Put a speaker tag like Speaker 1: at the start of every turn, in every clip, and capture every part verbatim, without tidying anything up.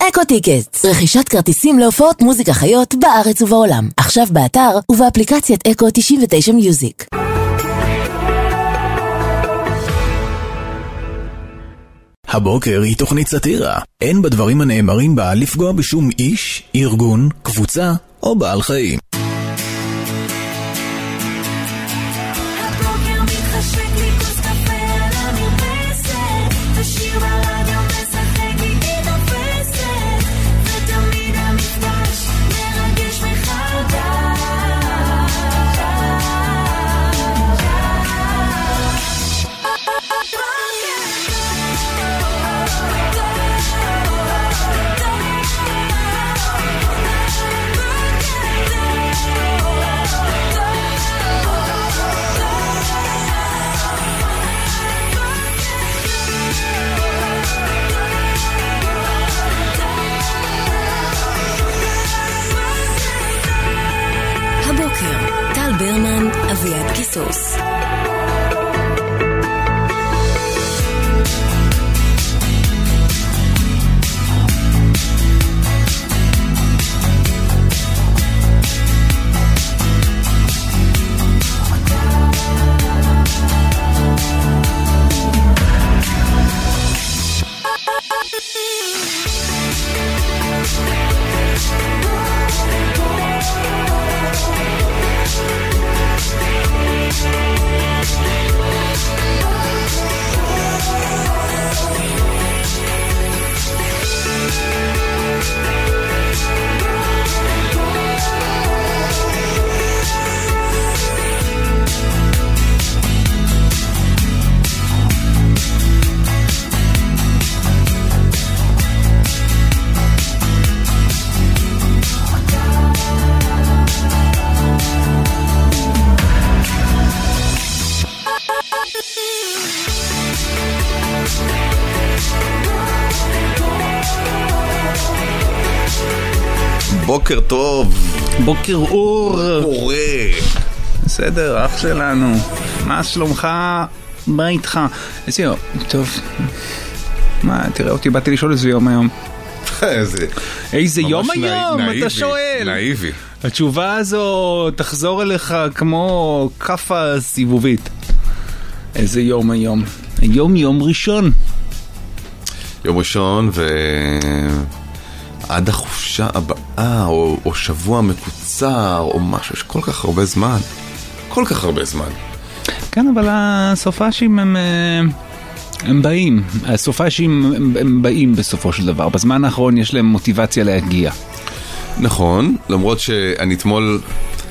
Speaker 1: אקו טיקטס, רכישת כרטיסים להופעות מוזיקה חיות בארץ ובעולם. עכשיו באתר ובאפליקציית אקו תשעים ותשע מיוזיק.
Speaker 2: הבוקר היא תוכנית סאטירה. אין בדברים הנאמרים בה לפגוע בשום איש, ארגון, קבוצה או בעל חיים.
Speaker 3: הבוקר מתחשק לי כוס קפה על המרפסת, השיר ברדיו משחק לי את הפסת, ותמיד המפגש מרגש מחדש.
Speaker 4: הבוקר, טל ברמן, אביעד קיסוס.
Speaker 5: בוקר טוב.
Speaker 6: בוקר אור.
Speaker 5: בורא.
Speaker 6: בסדר, אח שלנו. מה שלומך? מה איתך? איזה יום? טוב. מה, תראה אותי, באתי לשאול איזה יום היום.
Speaker 5: איזה...
Speaker 6: איזה יום היום? אתה שואל.
Speaker 5: נאיבי.
Speaker 6: התשובה הזו תחזור אליך כמו כפה סיבובית. איזה יום היום? היום יום ראשון.
Speaker 5: יום ראשון ו... עד החופשה הבאה, או, או שבוע מקוצר, או משהו, יש כל כך הרבה זמן. כל כך הרבה זמן.
Speaker 6: כן, אבל הסופשים הם, הם באים. הסופשים הם, הם באים בסופו של דבר. בזמן האחרון יש להם מוטיבציה להגיע.
Speaker 5: נכון, למרות שאני אתמול...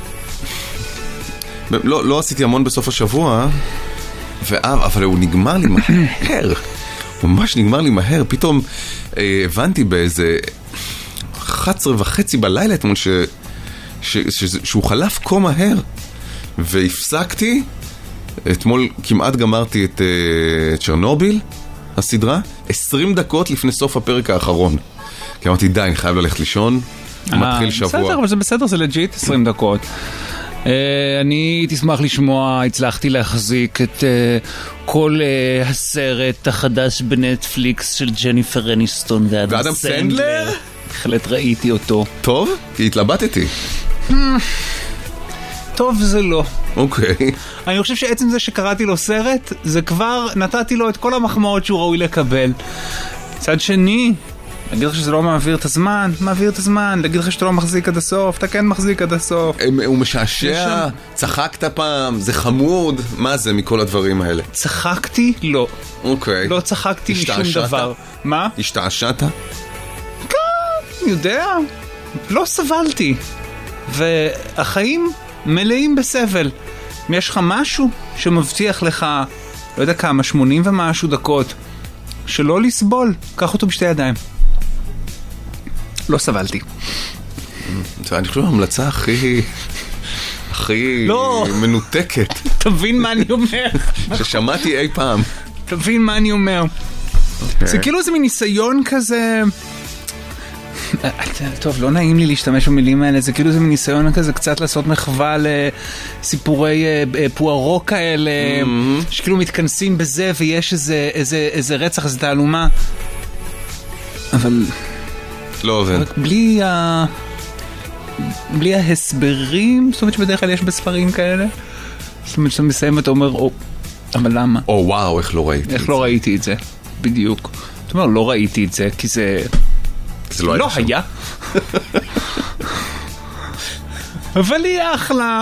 Speaker 5: לא, לא עשיתי המון בסוף השבוע, ואב, אבל הוא נגמר לי מהר. ממש נגמר לי מהר. פתאום אה, הבנתי באיזה... אחת עשרה וחצי בלילה אתמול ש... ש... ש... שהוא חלף כה מהר והפסקתי אתמול, כמעט גמרתי את uh, צ'רנוביל הסדרה עשרים דקות לפני סוף הפרק האחרון, כי אמרתי די, אני חייב ללכת לישון. מתחיל שבוע.
Speaker 6: בסדר, אבל זה בסדר, זה לג'יט עשרים דקות. Uh, אני תשמח לשמוע, הצלחתי להחזיק את uh, כל uh, הסרט החדש בנטפליקס של ג'ניפר אניסטון ואדם סנדלר. בהחלט ראיתי אותו.
Speaker 5: טוב? כי התלבטתי.
Speaker 6: טוב זה לא.
Speaker 5: אוקיי.
Speaker 6: אני חושב שעצם זה שקראתי לו סרט, זה כבר נתתי לו את כל המחמאות שהוא ראוי לקבל. צד שני, להגיד לך שזה לא מעביר את הזמן, מעביר את הזמן. להגיד לך שאתה לא מחזיק עד הסוף, אתה כן מחזיק עד הסוף.
Speaker 5: הוא משעשע, צחקת פעם, זה חמוד. מה זה מכל הדברים האלה?
Speaker 6: צחקתי? לא.
Speaker 5: אוקיי.
Speaker 6: לא צחקתי משום דבר. מה?
Speaker 5: השתעשעת?
Speaker 6: אני יודע, לא סבלתי. והחיים מלאים בסבל. אם יש לך משהו שמבטיח לך, לא יודע כמה, שמונים ומשהו דקות, שלא לסבול, קח אותו בשתי ידיים. לא סבלתי.
Speaker 5: אני חושב המלצה הכי... הכי מנותקת.
Speaker 6: תבין מה אני אומר.
Speaker 5: ששמעתי אי פעם.
Speaker 6: תבין מה אני אומר. זה כאילו זה מניסיון כזה... טוב, לא נעים לי להשתמש במילים האלה, זה כאילו זה מניסיון כזה קצת לעשות מחווה לסיפורי פוארו כאלה, שכאילו מתכנסים בזה ויש איזה רצח, איזה תעלומה. אבל
Speaker 5: לא עובד.
Speaker 6: רק בלי ה... בלי ההסברים, זאת אומרת שבדרך כלל יש בספרים כאלה. זאת אומרת שאתה מסיים ואתה אומר, או, אבל למה?
Speaker 5: או וואו, איך לא ראיתי.
Speaker 6: איך לא ראיתי את זה? בדיוק. אתה אומר, לא ראיתי את זה, כי זה...
Speaker 5: זה לא
Speaker 6: לא היה. אבל היא אחלה.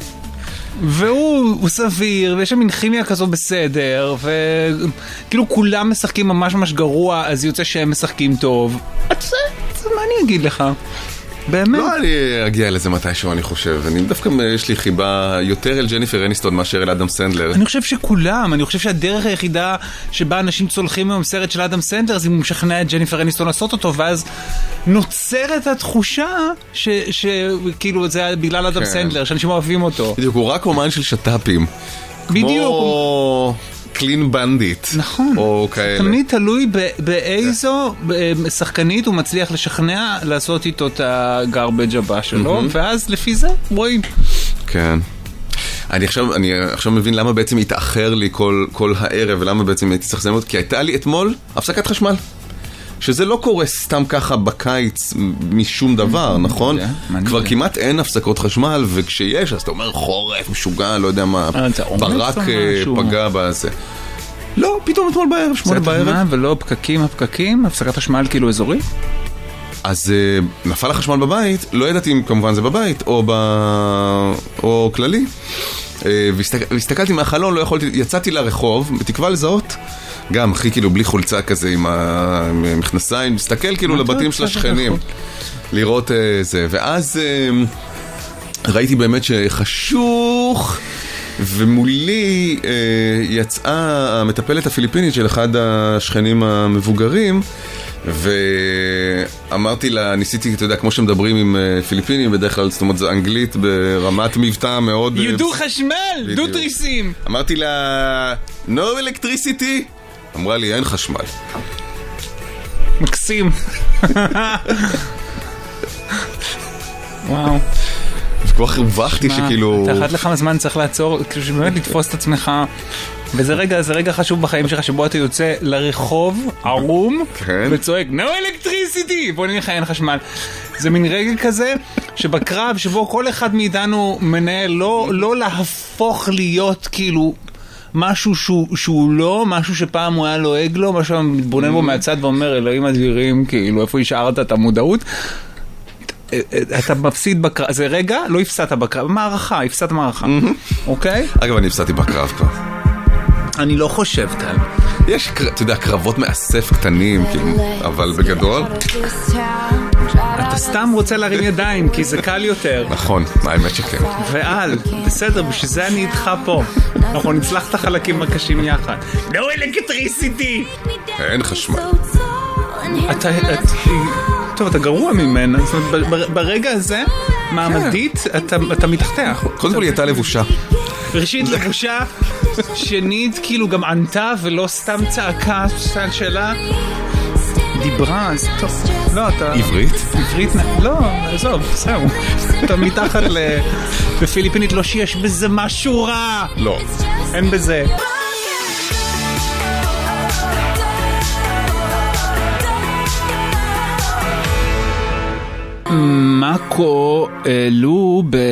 Speaker 6: והוא סביר, ויש שם מין כימיה כזו בסדר, וכאילו כולם משחקים ממש ממש גרוע, אז יוצא שהם משחקים טוב. זה, מה אני אגיד לך? באמת?
Speaker 5: לא, אני אגיע לזה מתישהו, אני חושב. אני דווקא, יש לי חיבה יותר אל ג'ניפר אניסטון מאשר אל אדם סנדלר.
Speaker 6: אני חושב שכולם, אני חושב שהדרך היחידה שבה אנשים צולחים היום סרט של אדם סנדלר, זה אם הוא משכנע את ג'ניפר אניסטון לעשות אותו, ואז נוצרת התחושה שכאילו זה היה בגלל אדם סנדלר, שאנשים אוהבים אותו.
Speaker 5: בדיוק, הוא רק אומן של שטאפים.
Speaker 6: בדיוק.
Speaker 5: כמו קלין בנדיט.
Speaker 6: נכון.
Speaker 5: או כאלה.
Speaker 6: תמיד תלוי באיזו שחקנית הוא מצליח לשכנע לעשות איתו את הגרבג' הבא שלו, ואז לפי זה רואים.
Speaker 5: כן. אני עכשיו, אני עכשיו מבין למה בעצם התאחר לי כל, כל הערב, ולמה בעצם הייתי צריך לזמן, כי הייתה לי אתמול הפסקת חשמל. שזה לא קורה סתם ככה בקיץ משום דבר, נכון? כבר כמעט אין הפסקות חשמל, וכשיש, אז אתה אומר חורף, משוגע, לא יודע מה, ברק פגע בזה. לא, פתאום אתמול בערב, שמונה בערב.
Speaker 6: ולא פקקים, הפקקים, הפסקת חשמל כאילו אזורי?
Speaker 5: אז נפל החשמל בבית, לא ידעתי אם כמובן זה בבית, או כללי. והסתכלתי מהחלון, לא יכולתי, יצאתי לרחוב, בתקווה לזהות, גם הכי כאילו בלי חולצה כזה עם המכנסיים, מסתכל כאילו לבתים של השכנים, לראות זה, ואז ראיתי באמת שחשוך, ומולי יצאה המטפלת הפיליפינית של אחד השכנים המבוגרים, ואמרתי לה, ניסיתי, אתה יודע, כמו שמדברים עם פיליפינים, בדרך כלל, זאת אומרת, זה אנגלית ברמת מבטא מאוד...
Speaker 6: יודו חשמל, דו תריסים.
Speaker 5: אמרתי לה, no electricity. אמרה לי, אין חשמל.
Speaker 6: מקסים. וואו.
Speaker 5: וכבר הרווחתי שכאילו...
Speaker 6: אתה אחת לכמה זמן צריך לעצור, כאילו שבאמת לתפוס את עצמך. וזה רגע, זה רגע חשוב בחיים שלך, שבו אתה יוצא לרחוב, ערום, וצועק, no electricity, בוא נראה לך, אין חשמל. זה מין רגע כזה, שבקרב, שבו כל אחד מאיתנו מנהל, לא, לא להפוך להיות כאילו משהו שהוא, שהוא לא, משהו שפעם הוא היה לועג לו, משהו מתבונן בו מהצד ואומר, אלוהים אדירים, כאילו, איפה השארת את המודעות? אתה מפסיד בקרב, זה רגע, לא הפסדת בקרב, מערכה, הפסדת מערכה, אוקיי?
Speaker 5: אגב, אני הפסדתי בקרב כבר.
Speaker 6: אני לא חושב, טל.
Speaker 5: יש, אתה יודע, קרבות מאסף קטנים, כאילו, אבל בגדול...
Speaker 6: אתה סתם רוצה להרים ידיים, כי זה קל יותר.
Speaker 5: נכון, האמת שכן.
Speaker 6: ועל, בסדר, בשביל זה אני איתך פה. אנחנו נצלח את החלקים הקשים יחד. No electricity!
Speaker 5: אין חשמל.
Speaker 6: אתה... טוב, אתה גרוע ממנה. זאת אומרת, ברגע הזה, מעמדית, אתה מתחתך.
Speaker 5: קודם כל היא הייתה לבושה.
Speaker 6: ראשית לבושה, שנית כאילו גם ענתה ולא סתם צעקה על שאלה. דיברה, אז טוב. לא, אתה...
Speaker 5: עברית?
Speaker 6: עברית, לא, עזוב, זהו. אתה מתחת לפיליפינית, לא שיש בזה משהו רע.
Speaker 5: לא.
Speaker 6: אין בזה. מאקו העלו ב...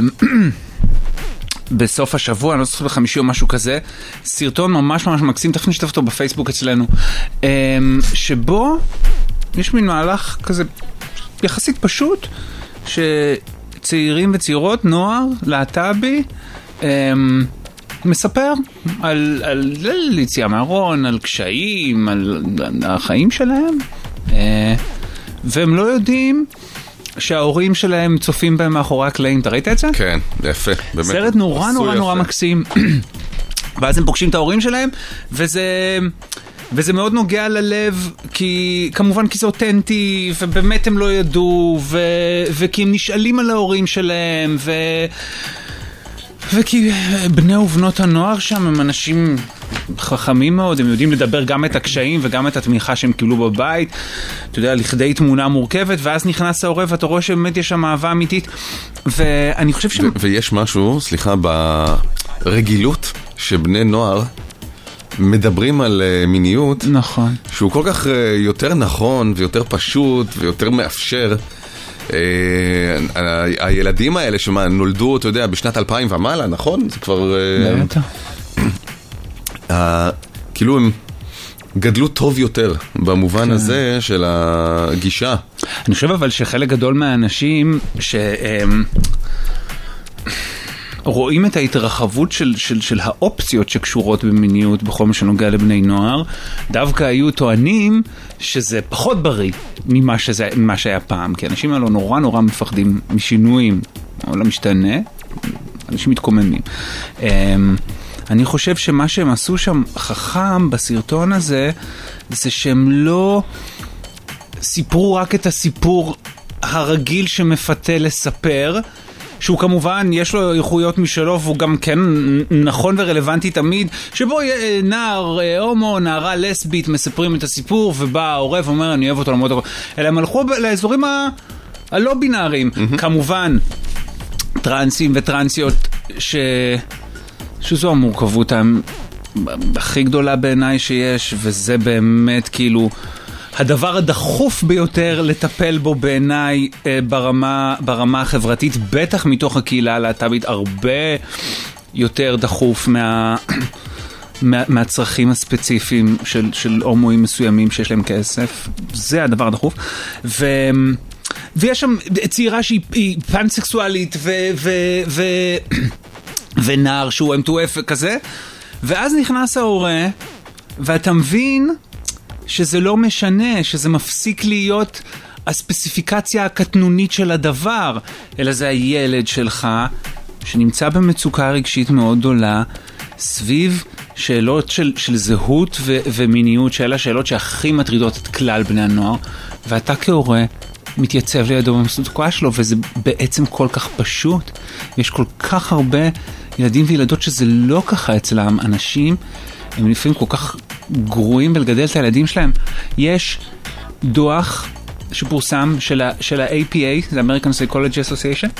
Speaker 6: בסוף השבוע, אני לא זוכר בחמישי או משהו כזה, סרטון ממש ממש מקסים, תכף נשתף אותו בפייסבוק אצלנו, שבו יש מין מהלך כזה יחסית פשוט, שצעירים וצעירות, נוער, להט"בי, מספר על, על, על יציאה מהארון, על קשיים, על החיים שלהם, והם לא יודעים שההורים שלהם צופים בהם מאחורי הקלעים. אתה ראית את זה?
Speaker 5: כן, יפה. באמת.
Speaker 6: סרט נורא נורא נורא מקסים. ואז הם פוגשים את ההורים שלהם, וזה... וזה מאוד נוגע ללב, כי כמובן כי זה אותנטי, ובאמת הם לא ידעו, ו... וכי הם נשאלים על ההורים שלהם, ו... וכי בני ובנות הנוער שם הם אנשים חכמים מאוד, הם יודעים לדבר גם את הקשיים וגם את התמיכה שהם קיבלו בבית, אתה יודע, לכדי תמונה מורכבת, ואז נכנס העורב ואתה רואה שבאמת יש שם אהבה אמיתית, ואני חושב ש...
Speaker 5: ו- ויש משהו, סליחה, ברגילות שבני נוער מדברים על uh, מיניות,
Speaker 6: נכון.
Speaker 5: שהוא כל כך uh, יותר נכון ויותר פשוט ויותר מאפשר. Uh, ה- הילדים האלה שנולדו, אתה יודע, בשנת אלפיים ומעלה, נכון? זה כבר... Uh,
Speaker 6: בטח.
Speaker 5: uh, כאילו הם גדלו טוב יותר במובן הזה של הגישה.
Speaker 6: אני חושב אבל שחלק גדול מהאנשים שהם רואים את ההתרחבות של, של, של האופציות שקשורות במיניות בכל מה שנוגע לבני נוער, דווקא היו טוענים שזה פחות בריא ממה, שזה, ממה שהיה פעם, כי אנשים האלו נורא נורא מפחדים משינויים, או לא משתנה, אנשים מתקוממים. אני חושב שמה שהם עשו שם חכם בסרטון הזה, זה שהם לא סיפרו רק את הסיפור הרגיל שמפתה לספר, שהוא כמובן יש לו איכויות משלו, והוא גם כן נכון ורלוונטי תמיד, שבו נער הומו, נערה לסבית, מספרים את הסיפור, ובא העורב ואומר אני אוהב אותו למרות הכל. אלא הם הלכו לאזורים ה... הלא בינאריים. Mm-hmm. כמובן, טרנסים וטרנסיות ש... שזו המורכבות הכי גדולה בעיניי שיש, וזה באמת כאילו הדבר הדחוף ביותר לטפל בו בעיניי ברמה, ברמה החברתית, בטח מתוך הקהילה הלהט"בית, הרבה יותר דחוף מה, מה, מהצרכים הספציפיים של, של הומואים מסוימים שיש להם כסף. זה הדבר הדחוף. ו... ויש שם צעירה שהיא פאנסקסואלית ו... ו, ו ונער שהוא אם טו אף כזה, ואז נכנס ההורה, ואתה מבין שזה לא משנה, שזה מפסיק להיות הספציפיקציה הקטנונית של הדבר, אלא זה הילד שלך, שנמצא במצוקה רגשית מאוד גדולה, סביב שאלות של, של זהות ו- ומיניות, שאלה שאלות שהכי מטרידות את כלל בני הנוער, ואתה כהורה מתייצב לידו במצוקה שלו, וזה בעצם כל כך פשוט. יש כל כך הרבה ילדים וילדות שזה לא ככה אצלם. אנשים הם לפעמים כל כך גרועים בלגדל את הילדים שלהם. יש דוח שפורסם של ה- של ה-איי פי איי, זה American Psychology Association,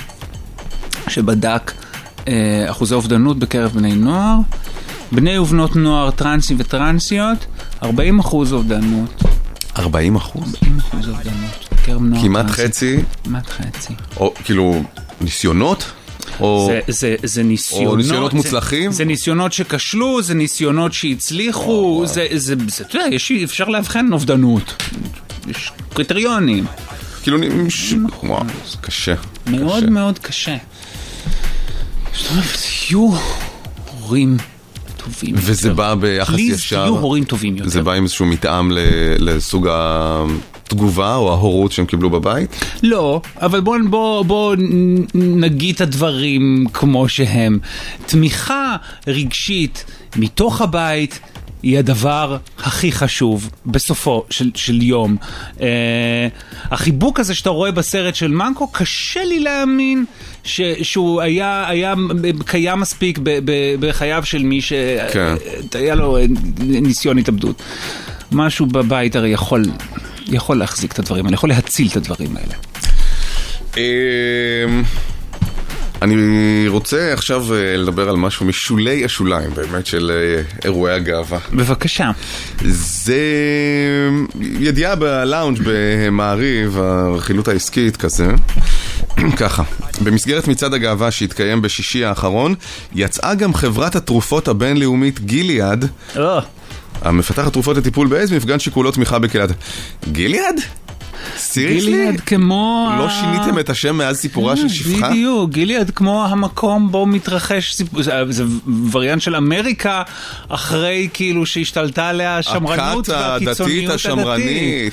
Speaker 6: שבדק אה, אחוזי אובדנות בקרב בני נוער, בני ובנות נוער טרנסים וטרנסיות, ארבעים אחוז אובדנות.
Speaker 5: ארבעים אחוז?
Speaker 6: ארבעים אחוז אובדנות.
Speaker 5: כמעט חצי?
Speaker 6: כמעט חצי.
Speaker 5: או כאילו ניסיונות? או,
Speaker 6: זה, זה, זה ניסיונות,
Speaker 5: או ניסיונות מוצלחים?
Speaker 6: זה, זה ניסיונות שכשלו, זה ניסיונות שהצליחו,
Speaker 5: או,
Speaker 6: זה, זה, זה, אתה יודע, יש, אפשר להבחן אובדנות. יש קריטריונים.
Speaker 5: כאילו, ש... וואו, זה קשה.
Speaker 6: מאוד קשה. מאוד קשה. זאת אומרת, יהיו הורים טובים יותר.
Speaker 5: וזה בא ביחס ישר?
Speaker 6: יהיו הורים טובים יותר.
Speaker 5: זה בא עם איזשהו מתאם לסוג התגובה או ההורות שהם קיבלו בבית?
Speaker 6: לא, אבל בוא, בוא, בוא נגיד את הדברים כמו שהם. תמיכה רגשית מתוך הבית היא הדבר הכי חשוב בסופו של, של יום. אה, החיבוק הזה שאתה רואה בסרט של מנקו, קשה לי להאמין ש, שהוא היה, היה קיים מספיק ב, ב, בחייו של מי שהיה כן. לו ניסיון התאבדות. משהו בבית הרי יכול, יכול להחזיק את הדברים האלה, יכול להציל את הדברים האלה.
Speaker 5: אה... אני רוצה עכשיו לדבר על משהו משולי השוליים, באמת, של אירועי הגאווה.
Speaker 6: בבקשה.
Speaker 5: זה ידיעה בלאונג' במעריב, הרכילות העסקית כזה. ככה, במסגרת מצעד הגאווה שהתקיים בשישי האחרון, יצאה גם חברת התרופות הבינלאומית גיליאד, המפתחת תרופות לטיפול באיידס, מפגן שכולו תמיכה בקהילת. גיליאד?
Speaker 6: גיליאד כמו...
Speaker 5: לא שיניתם את השם מאז סיפורה של שפחה?
Speaker 6: בדיוק, גיליאד כמו המקום בו מתרחש סיפור... זה וריאנט של אמריקה אחרי כאילו שהשתלטה עליה השמרנות והקיצוניות
Speaker 5: הדתית השמרנית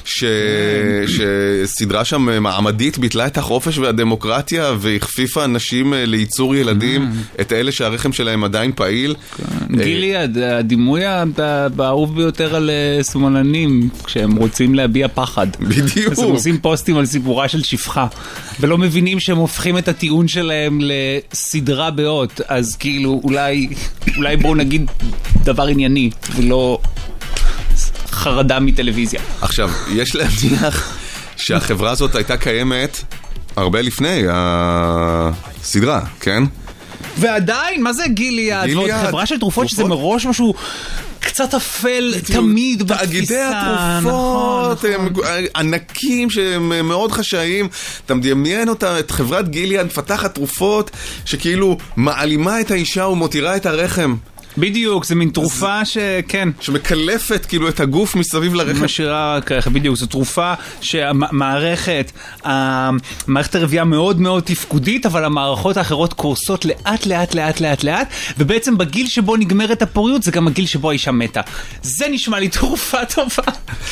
Speaker 5: שסדרה שם מעמדית ביטלה את החופש והדמוקרטיה והכפיפה אנשים לייצור ילדים, את אלה שהרחם שלהם עדיין פעיל.
Speaker 6: גיליאד, הדימוי האהוב ביותר על שמאלנים כשהם רוצים להביע פחד.
Speaker 5: בדיוק.
Speaker 6: אז הם עושים פוסטים על סיפורה של שפחה, ולא מבינים שהם הופכים את הטיעון שלהם לסדרה באות, אז כאילו אולי, אולי בואו נגיד דבר ענייני, ולא חרדה מטלוויזיה.
Speaker 5: עכשיו, יש להניח שהחברה הזאת הייתה קיימת הרבה לפני הסדרה, כן?
Speaker 6: ועדיין, מה זה גיליאד?
Speaker 5: גיליאד.
Speaker 6: ועוד חברה של תרופות שזה מראש משהו קצת אפל תמיד בתפיסה.
Speaker 5: תאגידי התרופות הם ענקים שהם מאוד חשאיים. אתה מדמיין אותה, את חברת גיליאד מפתחת תרופות שכאילו מעלימה את האישה ומותירה את הרחם.
Speaker 6: בדיוק, זה מין תרופה שכן.
Speaker 5: שמקלפת כאילו את הגוף מסביב לרחם.
Speaker 6: משאירה ככה, בדיוק, זו תרופה שהמערכת, המערכת הרבייה מאוד מאוד תפקודית, אבל המערכות האחרות קורסות לאט לאט לאט לאט לאט, ובעצם בגיל שבו נגמרת הפוריות, זה גם הגיל שבו האישה מתה. זה נשמע לי תרופה טובה.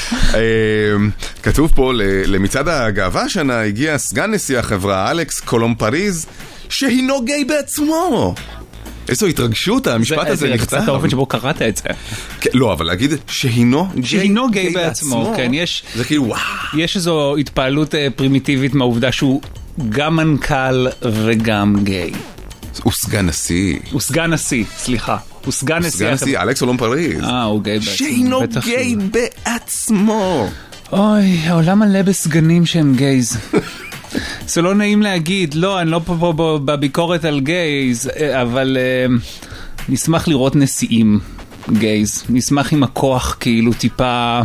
Speaker 5: כתוב פה, למצעד הגאווה השנה הגיע סגן נשיא החברה, אלכס קולומפריז, שהינו גיי בעצמו. איזו התרגשות, המשפט הזה נכתב.
Speaker 6: זה קצת האופן שבו קראת את זה.
Speaker 5: לא, אבל להגיד שהינו
Speaker 6: שהינו גיי בעצמו, כן, יש...
Speaker 5: זה כאילו וואו.
Speaker 6: יש איזו התפעלות פרימיטיבית מהעובדה שהוא גם מנכ"ל וגם גיי.
Speaker 5: הוא סגן נשיא.
Speaker 6: הוא סגן נשיא, סליחה. הוא סגן נשיא.
Speaker 5: סגן נשיא, אלכס קולומפריז.
Speaker 6: אה, הוא גיי בעצמו.
Speaker 5: שהינו גיי בעצמו.
Speaker 6: אוי, העולם מלא בסגנים שהם גייז. זה לא נעים להגיד, לא, אני לא פה פה בביקורת על גייז, אבל uh, נשמח לראות נשיאים גייז. נשמח עם הכוח כאילו טיפה,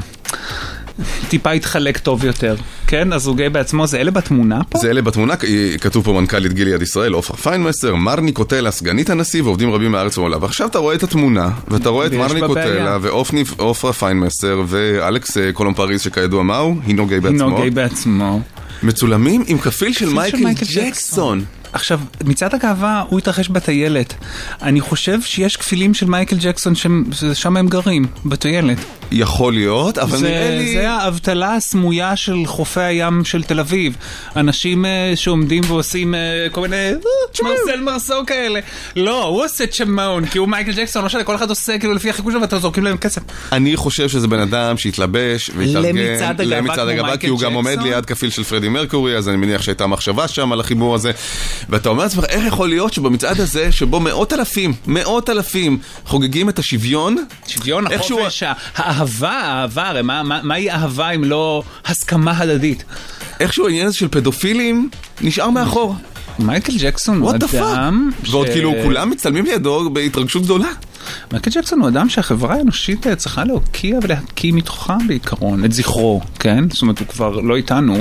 Speaker 6: טיפה יתחלק טוב יותר. כן, אז הוא גיי בעצמו, זה אלה בתמונה פה?
Speaker 5: זה אלה בתמונה, כתוב פה מנכ"לית גיליאד ישראל, עופרה פיינמסר, מרני קוטלה, סגנית הנשיא ועובדים רבים מארץ ועולם. ועכשיו אתה רואה את התמונה, ואתה רואה את מרני קוטלה ועופרה פיינמסר ואלכס קולומפריז שכידוע מהו, הינו גיי בעצמו.
Speaker 6: הינו גיי בעצמו.
Speaker 5: מצולמים עם כפיל של מייקל ג'קסון.
Speaker 6: עכשיו, מצעד הגאווה הוא התרחש בטיילת. אני חושב שיש כפילים של מייקל ג'קסון ששם הם גרים, בטיילת.
Speaker 5: יכול להיות, אבל נראה לי...
Speaker 6: זה האבטלה הסמויה של חופי הים של תל אביב. אנשים שעומדים ועושים כל מיני מרסל מרסו כאלה. לא, הוא עושה צ'מון, כי הוא מייקל ג'קסון, לא שכל אחד עושה כאילו לפי החיקוי שלו, ואתה זורקים להם כסף.
Speaker 5: אני חושב שזה בן אדם שהתלבש והתארגן למצעד הגאווה, כי הוא גם עומד ליד כפיל של פרדי מרקורי, אז אני מניח שהייתה מחשבה שם על החיבור הזה. ואתה אומר לעצמך, איך יכול להיות שבמצעד הזה, שבו מאות אלפים, מאות אלפים חוגגים את השוויון?
Speaker 6: שוויון, החופש, האהבה, האהבה, הרי מה, מה, מהי אהבה אם לא הסכמה הדדית?
Speaker 5: איכשהו העניין הזה של פדופילים נשאר מאחור.
Speaker 6: מייקל ג'קסון הוא אדם...
Speaker 5: ועוד כאילו כולם מצלמים לידו בהתרגשות גדולה.
Speaker 6: מייקל ג'קסון הוא אדם שהחברה האנושית צריכה להוקיע ולהקיא מתוכה בעיקרון, את זכרו, כן? זאת אומרת, הוא כבר לא איתנו.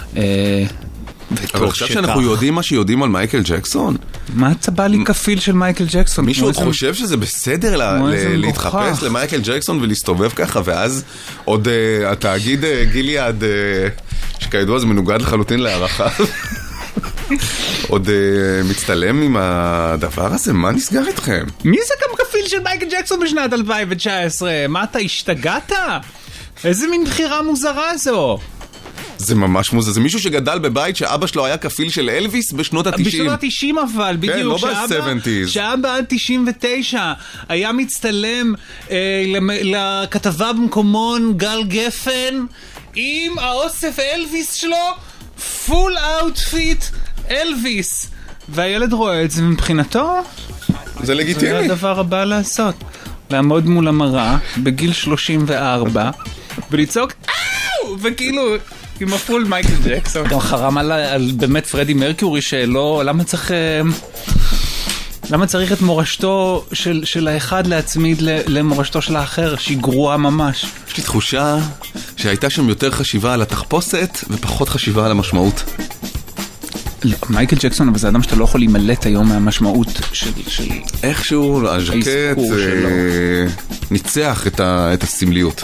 Speaker 5: אבל עכשיו שאנחנו יודעים מה שיודעים על מייקל ג'קסון,
Speaker 6: מה צבע לי כפיל של מייקל ג'קסון?
Speaker 5: מישהו עוד חושב שזה בסדר להתחפש למייקל ג'קסון ולהסתובב ככה, ואז עוד התאגיד גיליאד, שכידוע זה מנוגד לחלוטין להערכה, עוד מצטלם עם הדבר הזה? מה נסגר איתכם?
Speaker 6: מי זה גם כפיל של מייקל ג'קסון בשנת אלפיים תשע עשרה? מה, אתה השתגעת? איזה מין בחירה מוזרה זו?
Speaker 5: זה ממש מוזר, זה מישהו שגדל בבית שאבא שלו היה כפיל של אלוויס בשנות ה-תשעים.
Speaker 6: בשנות ה-תשעים אבל, בדיוק.
Speaker 5: כן, לא ב-שבעים.
Speaker 6: שאבא עד תשעים ותשע היה מצטלם אה, לכתבה במקומון גל גפן עם האוסף אלוויס שלו, פול אאוטפיט אלוויס. והילד רואה את זה מבחינתו.
Speaker 5: זה לגיטימי.
Speaker 6: זה הדבר הבא לעשות. לעמוד מול המראה בגיל שלושים וארבע ולצעוק אאו! וכאילו... עם הפול מייקל ג'קסון. גם חרם על, על באמת פרדי מרקיורי שלא, למה צריך, למה צריך את מורשתו של, של האחד להצמיד למורשתו של האחר, שהיא גרועה ממש.
Speaker 5: יש לי תחושה שהייתה שם יותר חשיבה על התחפושת ופחות חשיבה על המשמעות.
Speaker 6: לא, מייקל ג'קסון, אבל זה אדם שאתה לא יכול להימלט היום מהמשמעות של... של
Speaker 5: איכשהו, הז'קט אה, ניצח את, ה, את הסמליות.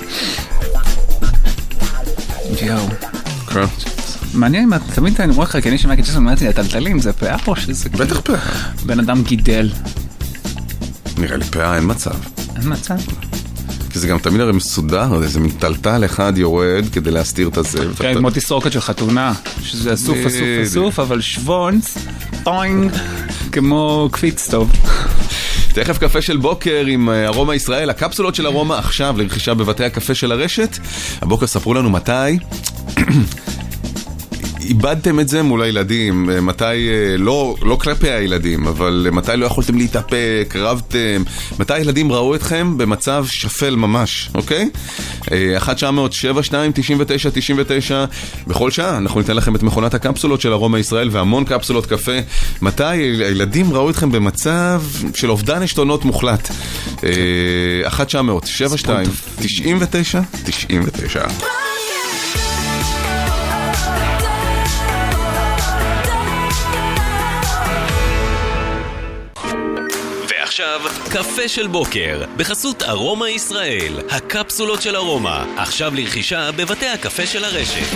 Speaker 6: יאו.
Speaker 5: כן.
Speaker 6: מעניין, תמיד אני רואה לך, כי אני שמייקל ג'קסון אומרת לי, הטלטלים, זה פאה או שזה...
Speaker 5: בטח פאה.
Speaker 6: בן אדם גידל.
Speaker 5: נראה לי פאה, אין מצב.
Speaker 6: אין מצב.
Speaker 5: כי זה גם תמיד הרי מסודר, זה מטלטל אחד יורד כדי להסתיר את הזה.
Speaker 6: כן, כמו תסרוקת של חתונה, שזה אסוף, אסוף, אסוף, אבל שוונץ, טוינג, כמו קפיץ טוב.
Speaker 5: תכף קפה של בוקר עם ארומה ישראל, הקפסולות של ארומה עכשיו לרכישה בבתי הקפה של הרשת. הבוקר ספרו לנו מתי איבדתם את זה מול הילדים? מתי, לא, לא כלפי הילדים, אבל מתי לא יכולתם להתאפק, רבתם? מתי הילדים ראו אתכם במצב שפל ממש, אוקיי? אחת תשע מאות שבע שתיים תשעים ותשע תשעים ותשע בכל שעה אנחנו ניתן לכם את מכונת הקפסולות של ארומה ישראל והמון קפסולות קפה. מתי הילדים ראו אתכם במצב של אובדן עשתונות מוחלט? אחת תשע מאות שבע שתיים תשעים ותשע תשעים ותשע.
Speaker 7: עכשיו, קפה של בוקר, בחסות ארומה ישראל, הקפסולות של ארומה, עכשיו לרכישה בבתי הקפה של הרשת.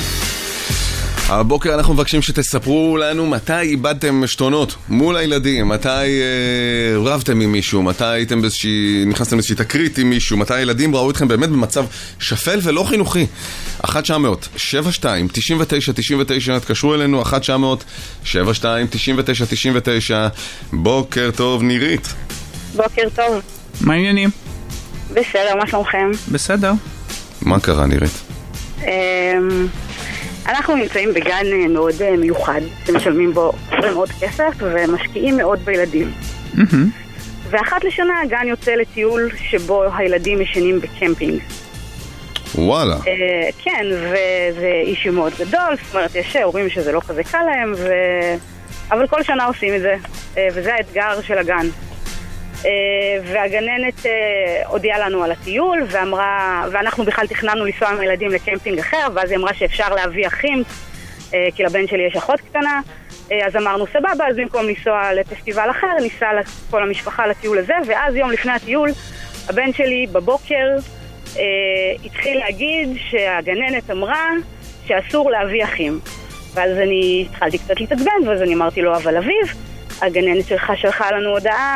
Speaker 5: הבוקר אנחנו מבקשים שתספרו לנו מתי איבדתם שתונות מול הילדים, מתי אה, רבתם עם מישהו, מתי הייתם באיזושהי, נכנסתם לאיזושהי תקרית עם מישהו, מתי הילדים ראו אתכם באמת במצב שפל ולא חינוכי. אחת תשע מאות שבע שתיים תשעים ותשע תשעים ותשע, תקשרו אלינו, אחת תשע מאות שבע שתיים תשעים ותשע תשעים ותשע. בוקר טוב, נירית.
Speaker 8: בוקר טוב.
Speaker 6: מה העניינים?
Speaker 8: בסדר, מה שלומכם?
Speaker 6: בסדר.
Speaker 5: מה קרה, נירית?
Speaker 8: אמ... אנחנו נמצאים בגן מאוד מיוחד, שמשלמים בו מאוד כסף ומשקיעים מאוד בילדים.
Speaker 6: Mm-hmm.
Speaker 8: ואחת לשנה הגן יוצא לטיול שבו הילדים ישנים בקמפינג.
Speaker 5: וואלה.
Speaker 8: Uh, כן, וזה אישי מאוד גדול, זאת אומרת, יש הורים שזה לא כזה קל להם, ו... אבל כל שנה עושים את זה, uh, וזה האתגר של הגן. Uh, והגננת uh, הודיעה לנו על הטיול ואמרה, ואנחנו בכלל תכננו לנסוע עם הילדים לקמפינג אחר, ואז היא אמרה שאפשר להביא אחים, uh, כי לבן שלי יש אחות קטנה, uh, אז אמרנו סבבה, אז במקום לנסוע לפסטיבל אחר ניסע כל המשפחה לטיול הזה. ואז יום לפני הטיול הבן שלי בבוקר uh, התחיל להגיד שהגננת אמרה שאסור להביא אחים, ואז אני התחלתי קצת להתעצבן, ואז אני אמרתי לו, אבל אביב, הגננת שלך שלחה לנו הודעה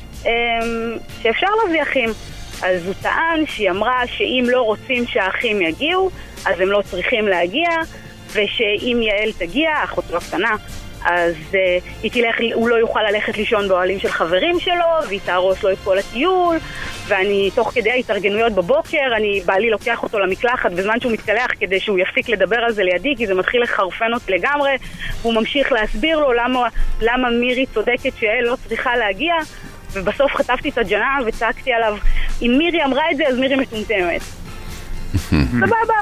Speaker 8: שאפשר להביא אחים. אז הוא טען שהיא אמרה שאם לא רוצים שהאחים יגיעו אז הם לא צריכים להגיע, ושאם יעל תגיע, אחותו הקטנה, אז uh, היא תלך, הוא לא יוכל ללכת לישון באוהלים של חברים שלו, והיא תהרוס לו את כל הטיול. ואני תוך כדי ההתארגנויות בבוקר, אני בעלי לוקח אותו למקלחת בזמן שהוא מתקלח כדי שהוא יפסיק לדבר על זה לידי, כי זה מתחיל לחרפן אותי לגמרי. והוא ממשיך להסביר לו למה, למה מירי צודקת שיעל לא צריכה להגיע, ובסוף חטפתי את הג'נה וצעקתי עליו, אם מירי אמרה את זה אז מירי מטומטמת. סבבה.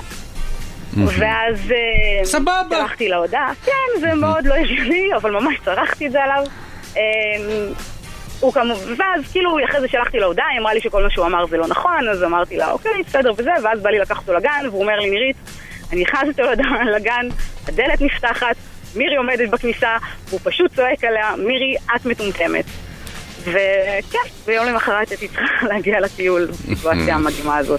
Speaker 8: ואז
Speaker 6: סבבה.
Speaker 8: צרחתי להודעה, כן, זה מאוד לא הגיוני, אבל ממש צרחתי את זה עליו. הוא כמובן, ואז כאילו אחרי זה שלחתי להודעה, היא אמרה לי שכל מה שהוא אמר זה לא נכון, אז אמרתי לה אוקיי, בסדר וזה, ואז בא לי לקח אותו לגן, והוא אומר לי, נירית, אני נכנס אותו לגן, הדלת נפתחת, מירי עומדת בכניסה, והוא פשוט צועק עליה, מירי, את מטומטמת. וכן, ביום למחרת הייתי צריכה להגיע לטיול בסיטואציה המדהימה הזאת.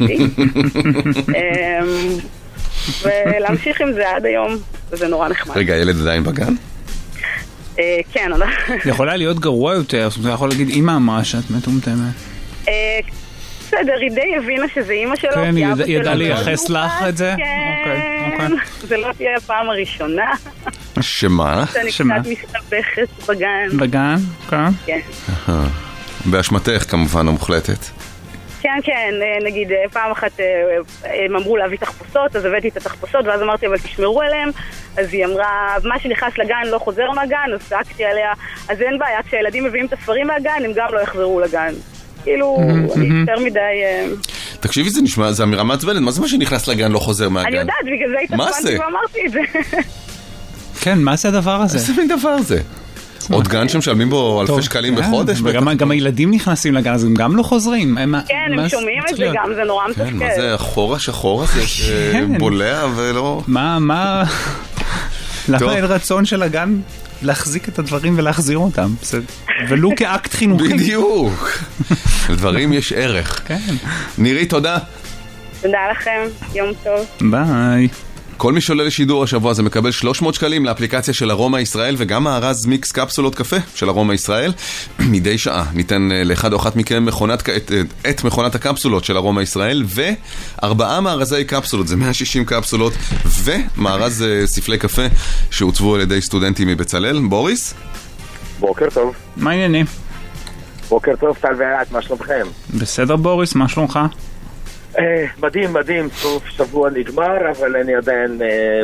Speaker 8: ולהמשיך עם זה עד היום, וזה נורא נחמד.
Speaker 5: רגע, ילד עדיין בגן?
Speaker 8: כן.
Speaker 6: זה יכולה להיות גרוע יותר, זאת אומרת, אתה יכול להגיד, אמא אמרה שאת מטומטמת.
Speaker 8: בסדר, היא די הבינה שזה אמא שלו.
Speaker 6: כן, היא ידעה לייחס לך את זה?
Speaker 8: כן, זה לא תהיה הפעם הראשונה.
Speaker 5: שמה?
Speaker 8: שאני קצת מסתבכת בגן.
Speaker 6: בגן?
Speaker 8: כן.
Speaker 5: באשמתך כמובן המוחלטת.
Speaker 8: כן, כן, נגיד פעם אחת הם אמרו להביא תחפושות, אז הבאתי את התחפושות ואז אמרתי אבל תשמרו עליהם, אז היא אמרה מה שנכנס לגן לא חוזר מהגן, אז צעקתי עליה, אז אין בעיה, כשהילדים מביאים את הספרים מהגן הם גם לא יחזרו לגן. כאילו, אני יותר מדי...
Speaker 5: תקשיבי, זה נשמע, זה אמירה מעצבנת, מה זה מה שנכנס לגן לא חוזר מהגן?
Speaker 8: אני יודעת, בגלל זה התעצבנתי ואמרתי את זה.
Speaker 6: כן, מה זה הדבר הזה?
Speaker 5: איזה מין דבר זה? עוד גן שמשלמים בו אלפי שקלים בחודש?
Speaker 6: גם הילדים נכנסים לגן, אז הם גם לא חוזרים.
Speaker 8: כן, הם שומעים את זה גם, זה נורא מתפקד.
Speaker 5: מה זה, החור השחור הזה שבולע ולא...
Speaker 6: מה, מה... למה אין רצון של הגן להחזיק את הדברים ולהחזיר אותם? ולו כאקט חינוכי.
Speaker 5: בדיוק. לדברים יש ערך. נירית, תודה.
Speaker 8: תודה לכם, יום טוב.
Speaker 6: ביי.
Speaker 5: כל מי שעולה לשידור השבוע הזה מקבל שלוש מאות שקלים לאפליקציה של ארומה ישראל, וגם הארז מיקס קפסולות קפה של ארומה ישראל. מדי שעה ניתן לאחד או אחת מכם מכונת, את, את מכונת הקפסולות של ארומה ישראל, וארבעה מארזי קפסולות, זה מאה וששים קפסולות, ומארז ספלי קפה שהוצבו על ידי סטודנטים מבצלאל. בוריס?
Speaker 9: בוקר טוב.
Speaker 6: מה העניינים?
Speaker 9: בוקר טוב, טל וענת, מה שלומכם?
Speaker 6: בסדר בוריס, מה שלומך?
Speaker 9: מדהים, מדהים, סוף שבוע נגמר, אבל אני עדיין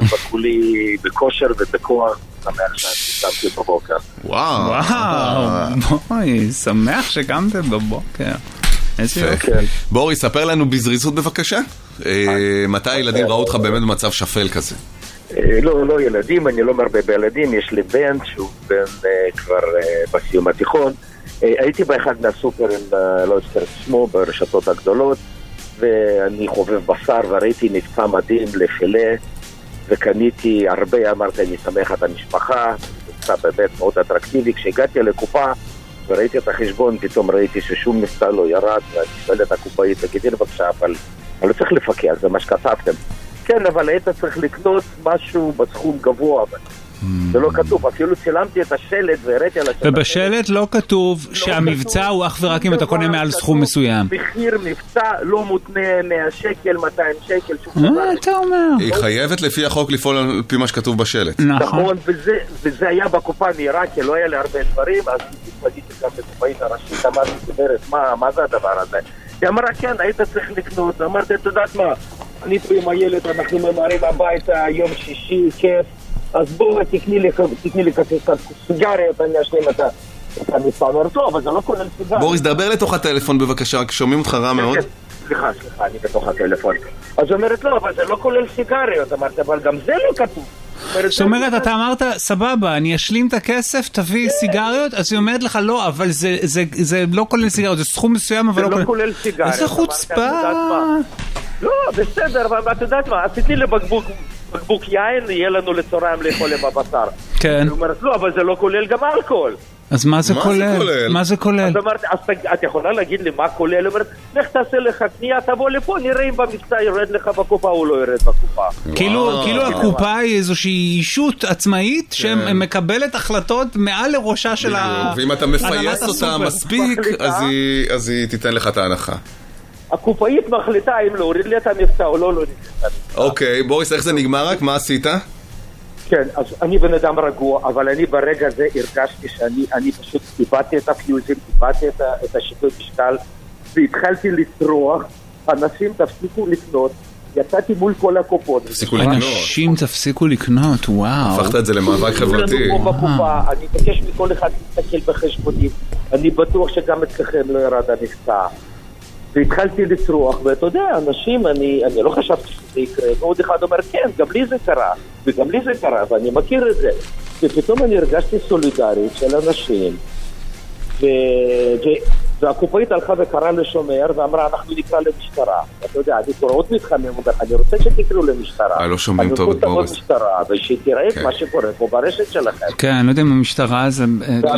Speaker 9: בכולי בכושר ובכוח, שמח שקמתי בבוקר.
Speaker 5: וואו.
Speaker 6: וואו, בואי, שמח שקמתם בבוקר. איזה יופי.
Speaker 5: בוריס, ספר לנו בזריזות בבקשה. מתי הילדים ראו אותך באמת במצב שפל כזה?
Speaker 9: לא, לא ילדים, אני לא מרבה בילדים, יש לי בן שהוא בן כבר בסיום התיכון. הייתי באחד מהסופרים, לא אזכר את שמו, ברשתות הגדולות, ואני חובב בשר וראיתי מבצע מדהים לפילה, וקניתי הרבה, אמרתי, אני שמח את המשפחה, מבצע באמת מאוד אטרקטיבי. כשהגעתי לקופה וראיתי את החשבון, פתאום ראיתי ששום מבצע לא ירד, ואני שואל את הקופאית, תגידי לבקשה, אבל אני לא צריך לפקח, זה מה שכתבתם. כן, אבל היית צריך לקנות משהו בסכום גבוה, אבל זה לא כתוב, אפילו צילמתי את השלט והראיתי על השלט.
Speaker 6: ובשלט לא כתוב שהמבצע הוא אך ורק אם אתה קונה מעל סכום מסוים.
Speaker 9: מחיר מבצע לא מותנה מאה שקל, מאתיים שקל.
Speaker 6: מה אתה אומר?
Speaker 5: היא חייבת לפי החוק לפעול על פי מה שכתוב בשלט.
Speaker 9: נכון, וזה היה בקופה מהירה, כי לא היה לי הרבה דברים, אז פגיתי גם בקופאית הראשית, אמרתי, גברת, מה זה הדבר הזה? היא אמרה, כן, היית צריך לקנות. אמרתי, את יודעת מה, אני פה עם הילד, אנחנו ממהרים הביתה, יום שישי, כיף, אז בואו, תקני לי כסף סיגריות, אני אשלים את המספר טוב, אבל זה לא כולל סיגריות.
Speaker 5: בוריס, דבר לתוך הטלפון בבקשה, שומעים אותך רע מאוד.
Speaker 9: סליחה, סליחה, אני בתוך הטלפון. אז אומרת, לא, אבל זה לא כולל סיגריות, אמרת, אבל גם זה לא כתוב.
Speaker 6: זאת אומרת, אתה אמרת, סבבה, אני אשלים את הכסף, תביא סיגריות, אז היא אומרת לך, לא, אבל זה לא כולל סיגריות, זה סכום מסוים, אבל
Speaker 9: לא כולל סיגריות.
Speaker 6: איזה חוצפה.
Speaker 9: לא, בסדר, אבל את יודעת מה, עשיתי לבקבוק בקבוק יין, יהיה לנו לצוריים לאכול עם הבשר.
Speaker 6: כן.
Speaker 9: היא אומרת, לא, אבל זה לא כולל גם אלכוהול.
Speaker 6: אז מה זה כולל? מה זה כולל?
Speaker 9: אז אמרת, אז את יכולה להגיד לי מה כולל? היא אומרת, לך תעשה לך קנייה, תבוא לפה, נראה אם במבצע ירד לך בקופה או לא ירד בקופה.
Speaker 6: כאילו הקופה היא איזושהי אישות עצמאית שמקבלת החלטות מעל לראשה של ה...
Speaker 5: ואם אתה מפייס אותה מספיק, אז היא תיתן לך את ההנחה.
Speaker 9: הקופאית מחליטה אם להוריד לי את המבצע או לא להוריד לי את המבצע.
Speaker 5: אוקיי, בוריס, איך זה נגמר רק? מה עשית?
Speaker 9: כן, אז אני בן אדם רגוע, אבל אני ברגע הזה הרגשתי שאני אני פשוט איבדתי את הפיוזים, איבדתי את השיתוי משקל, והתחלתי לצרוח, אנשים תפסיקו לקנות, יצאתי מול כל הקופות.
Speaker 5: תפסיקו לקנות.
Speaker 6: אנשים תפסיקו לקנות, וואו.
Speaker 5: הפכת את זה למאבק חברתי.
Speaker 9: אני מבקש מכל אחד להסתכל בחשבונים, אני בטוח שגם אצלכם לא ירד המבצע. והתחלתי לצרוח, ואתה יודע, אנשים, אני, אני לא חשבתי שזה יקרה, ועוד אחד אומר, כן, גם לי זה קרה, וגם לי זה קרה, ואני מכיר את זה. ופתאום אני הרגשתי סולידריות של אנשים, ו... והקופאית הלכה וקראה לשומר, ואמרה, אנחנו נקרא למשטרה. אתה יודע, אני קורא עוד מתחמם, אני רוצה שתקראו למשטרה.
Speaker 5: לא שומעים טוב את בוריס.
Speaker 9: אני רוצה למשטרה, ושתראה את מה שקורה פה ברשת שלכם.
Speaker 6: כן, אני לא יודע אם המשטרה זה...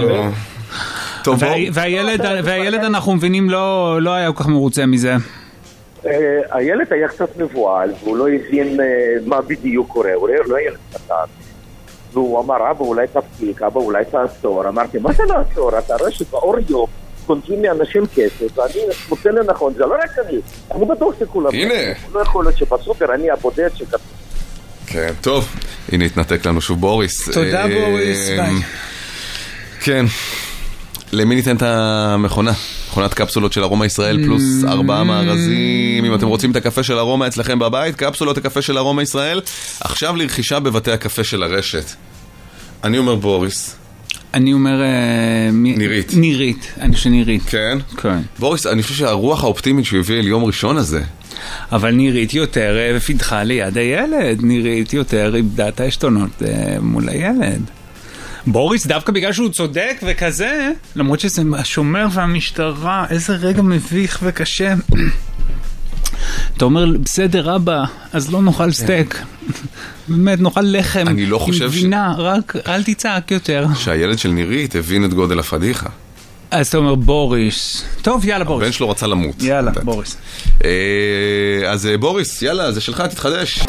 Speaker 6: והילד אנחנו מבינים לא היה כל כך מרוצה מזה.
Speaker 9: הילד היה קצת מבועל, והוא לא הבין מה בדיוק קורה, הוא לא ילד קטן. והוא אמר, אבא אולי תפסיק, אבא אולי תעצור. אמרתי, מה זה לעצור? אתה רואה שבאור יום קונטים מאנשים כסף, ואני מוצא לנכון, זה לא רק אני, אני בטוח שכולם.
Speaker 5: הנה.
Speaker 9: לא יכול להיות שבסופר אני הבודד שכתוב.
Speaker 5: כן, טוב, הנה התנתק לנו שוב בוריס.
Speaker 6: תודה בוריס, ביי.
Speaker 5: כן. למי ניתן את המכונה? מכונת קפסולות של ארומה ישראל פלוס ארבעה מארזים. אם אתם רוצים את הקפה של ארומה אצלכם בבית, קפסולות הקפה של ארומה ישראל עכשיו לרכישה בבתי הקפה של הרשת. אני אומר בוריס.
Speaker 6: אני אומר
Speaker 5: נירית.
Speaker 6: נירית, אני חושב נירית.
Speaker 5: כן?
Speaker 6: כן.
Speaker 5: בוריס, אני חושב שהרוח האופטימית שהוא הביא אל יום ראשון הזה.
Speaker 6: אבל נירית יותר פיתחה ליד הילד. נירית יותר איבדה את העשתונות מול הילד. בוריס, דווקא בגלל שהוא צודק וכזה, למרות שזה השומר והמשטרה, איזה רגע מביך וקשה. אתה אומר, בסדר אבא, אז לא נאכל סטייק. באמת, נאכל לחם עם גבינה, רק אל תצעק יותר.
Speaker 5: שהילד של נירית הבין את גודל הפדיחה.
Speaker 6: אז אתה אומר, בוריס. טוב, יאללה בוריס.
Speaker 5: הבן שלו רצה למות.
Speaker 6: יאללה, בוריס.
Speaker 5: אז בוריס, יאללה, זה שלך, תתחדש.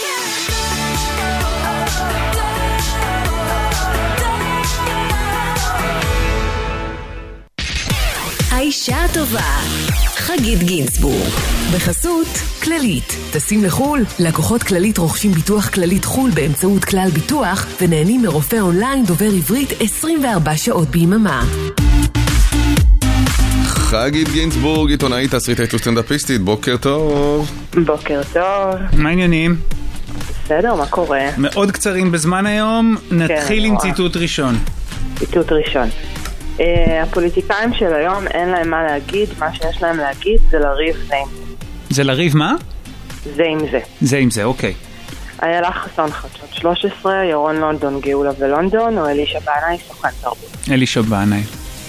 Speaker 4: האישה הטובה, חגית גינסבורג. בחסות כללית. טסים לחול? לקוחות כללית רוכשים ביטוח כללית חול באמצעות כלל ביטוח ונהנים מרופא אונליין דובר עברית עשרים וארבע שעות ביממה.
Speaker 5: חגית גינסבורג, עיתונאית, תסריטאית וסטנדאפיסטית, בוקר טוב.
Speaker 10: בוקר טוב.
Speaker 6: מה העניינים?
Speaker 10: בסדר, מה קורה?
Speaker 6: מאוד קצרים בזמן היום, נתחיל עם ציטוט ראשון.
Speaker 10: ציטוט ראשון. Uh, הפוליטיקאים של היום אין להם מה להגיד, מה שיש להם להגיד זה לריב זה עם זה.
Speaker 6: זה לריב מה?
Speaker 10: זה עם זה.
Speaker 6: זה עם זה, אוקיי.
Speaker 10: איילה חסון חדשות שלוש עשרה, ירון לונדון גאולה ולונדון, או אלישע בנאי סוכן תרבות.
Speaker 6: אלישע בנאי.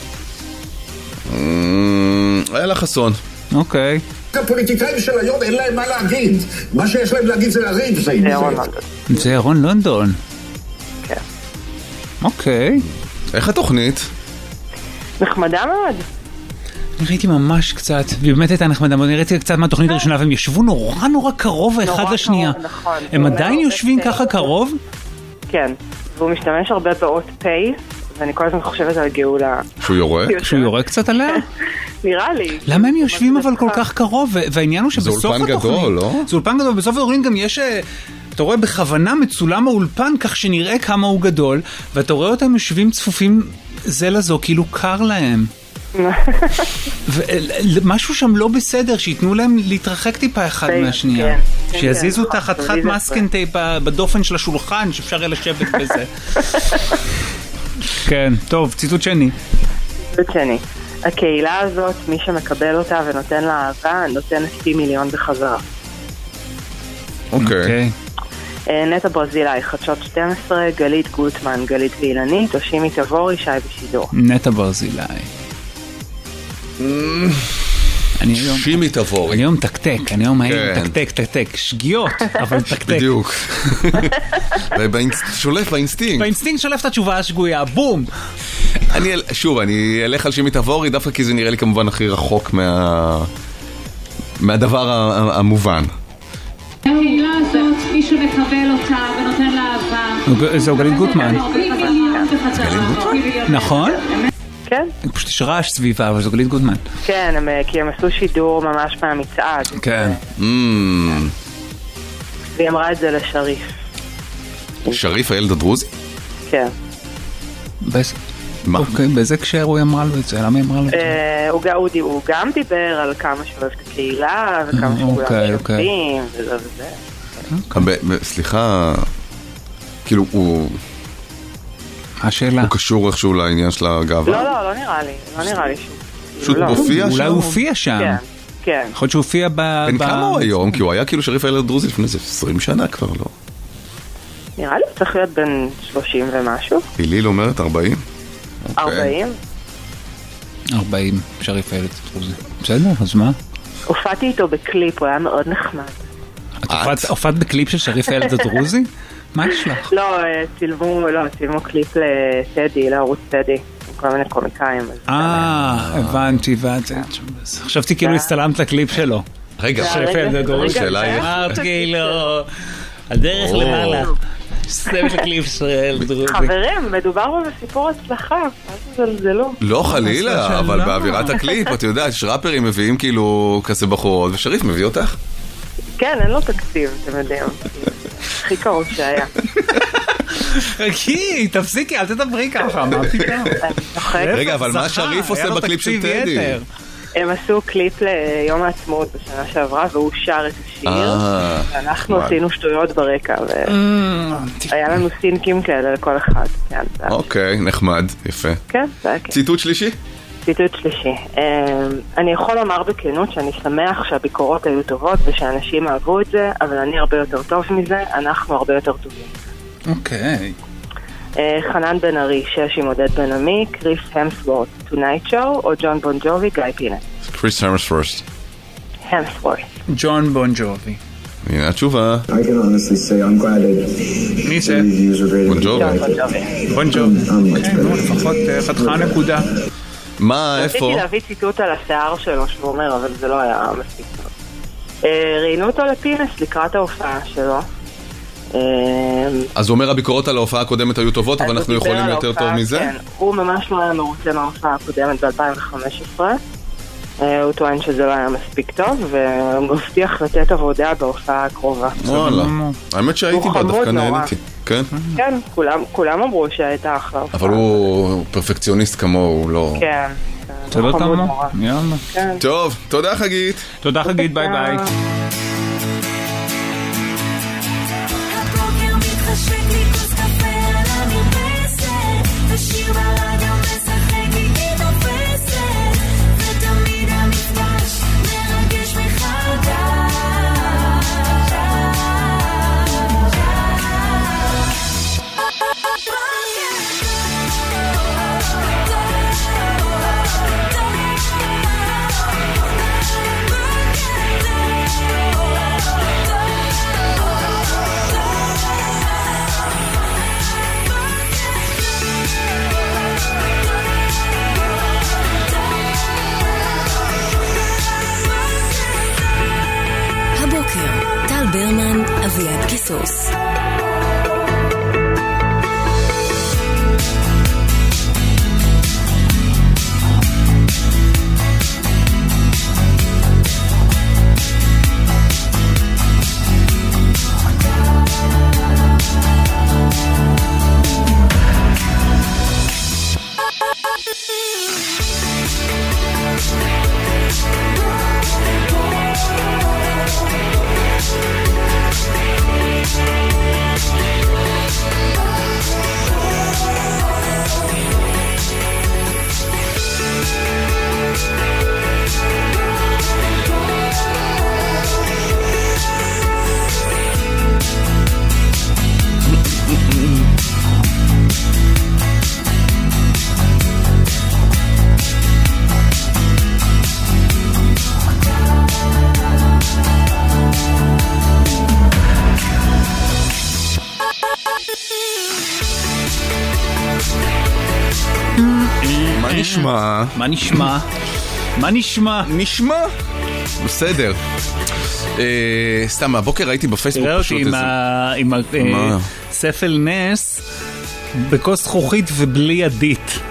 Speaker 5: איילה חסון.
Speaker 6: אוקיי.
Speaker 11: הפוליטיקאים של היום אין להם מה להגיד, מה שיש להם להגיד זה לריב זה עם זה.
Speaker 10: זה ירון לונדון.
Speaker 6: זה ירון לונדון.
Speaker 10: כן.
Speaker 6: אוקיי.
Speaker 5: איך התוכנית?
Speaker 10: נחמדה מאוד.
Speaker 6: אני ראיתי ממש קצת, ובאמת הייתה נחמדה, אני ראיתי קצת מהתוכנית הראשונה, והם ישבו נורא נורא קרוב האחד לשנייה. הם עדיין יושבים ככה קרוב?
Speaker 10: כן, והוא משתמש הרבה באות פי, ואני כל הזמן חושבת על גאולה.
Speaker 5: שהוא יורה?
Speaker 6: שהוא יורה קצת עליה?
Speaker 10: נראה לי.
Speaker 6: למה הם יושבים אבל כל כך קרוב? והעניין הוא שבסוף התוכנית...
Speaker 5: זה אולפן גדול, לא?
Speaker 6: זה אולפן גדול, בסוף התוכנית גם יש... אתה רואה בכוונה מצולם האולפן כך שנראה כמה הוא גדול, ואתה רואה אותם יושבים צפופים זה לזו, כאילו קר להם. משהו שם לא בסדר, שיתנו להם להתרחק טיפה אחד מהשנייה, שיזיזו את החתיכת מסקנטי בדופן של השולחן שאפשר יהיה לשבת בזה. כן, טוב, ציטוט שני.
Speaker 10: ציטוט שני. הקהילה הזאת, מי שמקבל אותה ונותן לה אהבה, נותן פי מיליון בחזרה.
Speaker 5: אוקיי.
Speaker 10: נטע ברזילי, חדשות שתים עשרה, גלית גוטמן, גלית ואילנית, או שימי תבורי, שי בשידור.
Speaker 6: נטע ברזילי.
Speaker 5: שימי תבורי.
Speaker 6: אני היום תקתק, אני היום מהיר תקתק, תקתק, שגיאות, אבל תקתק.
Speaker 5: בדיוק. שולף באינסטינקט.
Speaker 6: באינסטינקט שולף את התשובה השגויה, בום.
Speaker 5: שוב, אני אלך על שימי תבורי, דווקא כי זה נראה לי כמובן הכי רחוק מהדבר המובן.
Speaker 12: הקהילה הזאת, מי שמקבל אותה ונותן לה אהבה.
Speaker 6: זהו גלית גוטמן.
Speaker 5: גלית גוטמן?
Speaker 6: נכון?
Speaker 10: כן.
Speaker 6: פשוט יש רעש סביבה, אבל זו גלית גוטמן.
Speaker 10: כן, כי הם עשו שידור ממש מהמצעד.
Speaker 6: כן.
Speaker 10: והיא אמרה את זה לשריף.
Speaker 5: שריף הילד הדרוזי?
Speaker 10: כן.
Speaker 5: מה?
Speaker 6: אוקיי, באיזה קשר הוא אמרה לו את זה? למה היא אמרה לו את זה?
Speaker 10: הוא גם דיבר על כמה שאוהב את הקהילה, וכמה שכולם שווים, וזה וזה.
Speaker 5: סליחה, כאילו הוא...
Speaker 6: השאלה.
Speaker 5: הוא קשור איכשהו לעניין של הגאווה?
Speaker 10: לא, לא, לא נראה לי. לא נראה לי שהוא...
Speaker 5: פשוט הופיע שם?
Speaker 6: אולי הוא הופיע שם.
Speaker 10: כן, כן.
Speaker 6: יכול להיות שהוא הופיע ב...
Speaker 5: בין כמה הוא היום? כי הוא היה כאילו שריף הילד הדרוזי לפני איזה עשרים שנה כבר, לא?
Speaker 10: נראה לי צריך להיות בין שלושים ומשהו.
Speaker 5: היליל אומרת ארבעים?
Speaker 10: ארבעים?
Speaker 6: ארבעים, שריף הילד הדרוזי. בסדר, אז מה?
Speaker 10: הופעתי איתו בקליפ, הוא היה מאוד נחמד.
Speaker 6: את הופעת בקליפ של שריף הילד הדרוזי? מה יש לך?
Speaker 10: לא, צילמו, לא, צילמו קליפ לטדי, לערוץ טדי, עם כל מיני קומיקאים.
Speaker 6: אה, הבנתי, הבנתי. חשבתי כאילו הסתלמת לקליפ שלו.
Speaker 5: רגע,
Speaker 6: שריף הילד הדרוזי.
Speaker 5: שאלה היא...
Speaker 6: אמרת כאילו, הדרך למעלה. סתם של קליפ של הילד הדרוזי.
Speaker 10: חברים, מדובר פה בסיפור הצלחה, זה לא.
Speaker 5: לא חלילה, אבל באווירת הקליפ, את יודעת, שראפרים מביאים כאילו כזה בחורות, ושריף מביא אותך?
Speaker 10: כן, אין לו תקציב, אתם יודעים. הכי קרוב שהיה.
Speaker 6: חכי, תפסיקי, אל תדברי ככה, מה פתאום?
Speaker 5: רגע, אבל מה שריף עושה בקליפ של טדי?
Speaker 10: הם עשו קליפ ליום העצמאות בשנה שעברה, והוא שר את השיר, ואנחנו עשינו שטויות ברקע, והיה לנו סינקים כאלה לכל אחד.
Speaker 5: אוקיי, נחמד, יפה.
Speaker 10: כן, זה היה כן.
Speaker 5: ציטוט שלישי?
Speaker 10: ציטוט שלישי. אני יכול לומר בכנות שאני שמח שהביקורות היו טובות ושאנשים אהבו את זה, אבל אני הרבה יותר טוב מזה, אנחנו הרבה יותר טובים.
Speaker 6: אוקיי.
Speaker 10: חנן בן ארי, שש עם עודד בן עמי, קריס המסוורט, טונייט שואו, או ג'ון בון ג'ובי, גיא פינט.
Speaker 5: קריס המסוורט.
Speaker 10: המסוורט.
Speaker 6: ג'ון בון ג'ובי.
Speaker 5: הנה התשובה.
Speaker 11: I can honestly say I'm glad that
Speaker 6: מי זה?
Speaker 5: בון ג'ובי.
Speaker 6: בון ג'ובי. כן, נו, לפחות חתכה נקודה.
Speaker 5: מה, איפה?
Speaker 10: רציתי להביא ציטוט על השיער שלו שהוא אומר, אבל זה לא היה מספיק טוב. ראינו אותו לפינס לקראת ההופעה שלו.
Speaker 5: אז הוא אומר הביקורות על ההופעה הקודמת היו טובות, אבל אנחנו יכולים יותר טוב מזה?
Speaker 10: כן, הוא ממש לא היה מרוצה מההופעה הקודמת ב-אלפיים וחמש עשרה. הוא טוען שזה לא היה מספיק טוב, והוא מבטיח לתת עבודה בהופעה הקרובה.
Speaker 5: וואלה, האמת שהייתי בה, דווקא נהניתי. כן?
Speaker 10: כן, כולם אמרו שהייתה אחלה.
Speaker 5: אבל הוא פרפקציוניסט כמוהו, הוא לא...
Speaker 10: כן.
Speaker 6: בסדר כמוך. יאללה.
Speaker 5: טוב, תודה חגית.
Speaker 6: תודה חגית, ביי ביי.
Speaker 3: הבוקר מתחשק לי כוס קפה על המרפסת, השיר ברדיו משחק איתי תופסת, ותמיד המפגש מרגש מחדש.
Speaker 1: הבוקר, טל ברמן, אביעד קיסוס.
Speaker 5: מה נשמע?
Speaker 6: מה נשמע? מה נשמע?
Speaker 5: נשמע? בסדר. סתם, הבוקר הייתי בפייסבוק פשוט איזה...
Speaker 6: תראה אותי עם הספל נס בכוס זכוכית ובלי ידית.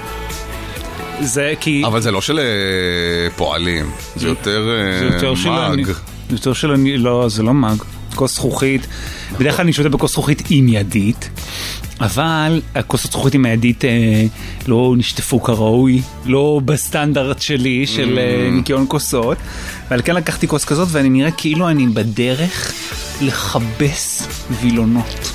Speaker 6: זה כי...
Speaker 5: אבל זה לא של פועלים, זה יותר מאג.
Speaker 6: זה יותר של... לא, זה לא מאג. כוס זכוכית. בדרך כלל אני שותה בכוס זכוכית עם ידית. אבל הכוס הזכוכית עם הידית אה, לא נשטפו כראוי, לא בסטנדרט שלי של אה, ניקיון כוסות, ועל כן לקחתי כוס כזאת ואני נראה כאילו אני בדרך לחבס וילונות.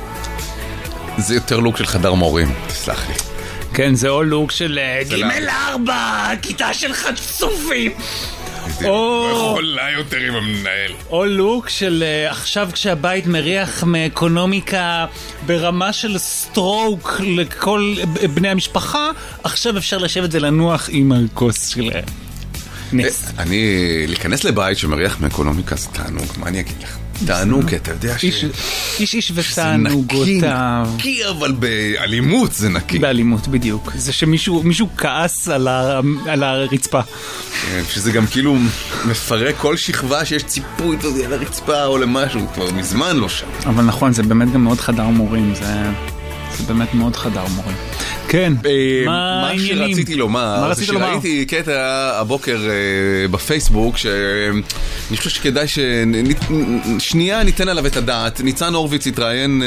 Speaker 5: זה יותר לוק של חדר מורים, תסלח לי.
Speaker 6: כן, זה או לוק של גימל ארבע, כיתה של חצופים.
Speaker 5: לא יכולה יותר עם המנהל.
Speaker 6: או לוק של עכשיו כשהבית מריח מאקונומיקה ברמה של סטרוק לכל בני המשפחה, עכשיו אפשר לשבת ולנוח עם הכוס של נס.
Speaker 5: אני, להיכנס לבית שמריח מאקונומיקה זה תענוג, מה אני אגיד לך? תענוג, כי אתה יודע ש...
Speaker 6: איש איש ותענוגותיו.
Speaker 5: נקי, אבל באלימות זה נקי.
Speaker 6: באלימות, בדיוק. זה שמישהו כעס על הרצפה.
Speaker 5: שזה גם כאילו מפרק כל שכבה שיש ציפוי על הרצפה או למשהו, כבר מזמן לא שם.
Speaker 6: אבל נכון, זה באמת גם מאוד חדר מורים, זה... זה באמת מאוד חדר מורים. כן,
Speaker 5: מה העניינים? מה שרציתי לומר, זה שראיתי קטע הבוקר בפייסבוק, שאני חושב שכדאי ששנייה ניתן עליו את הדעת. ניצן הורוביץ התראיין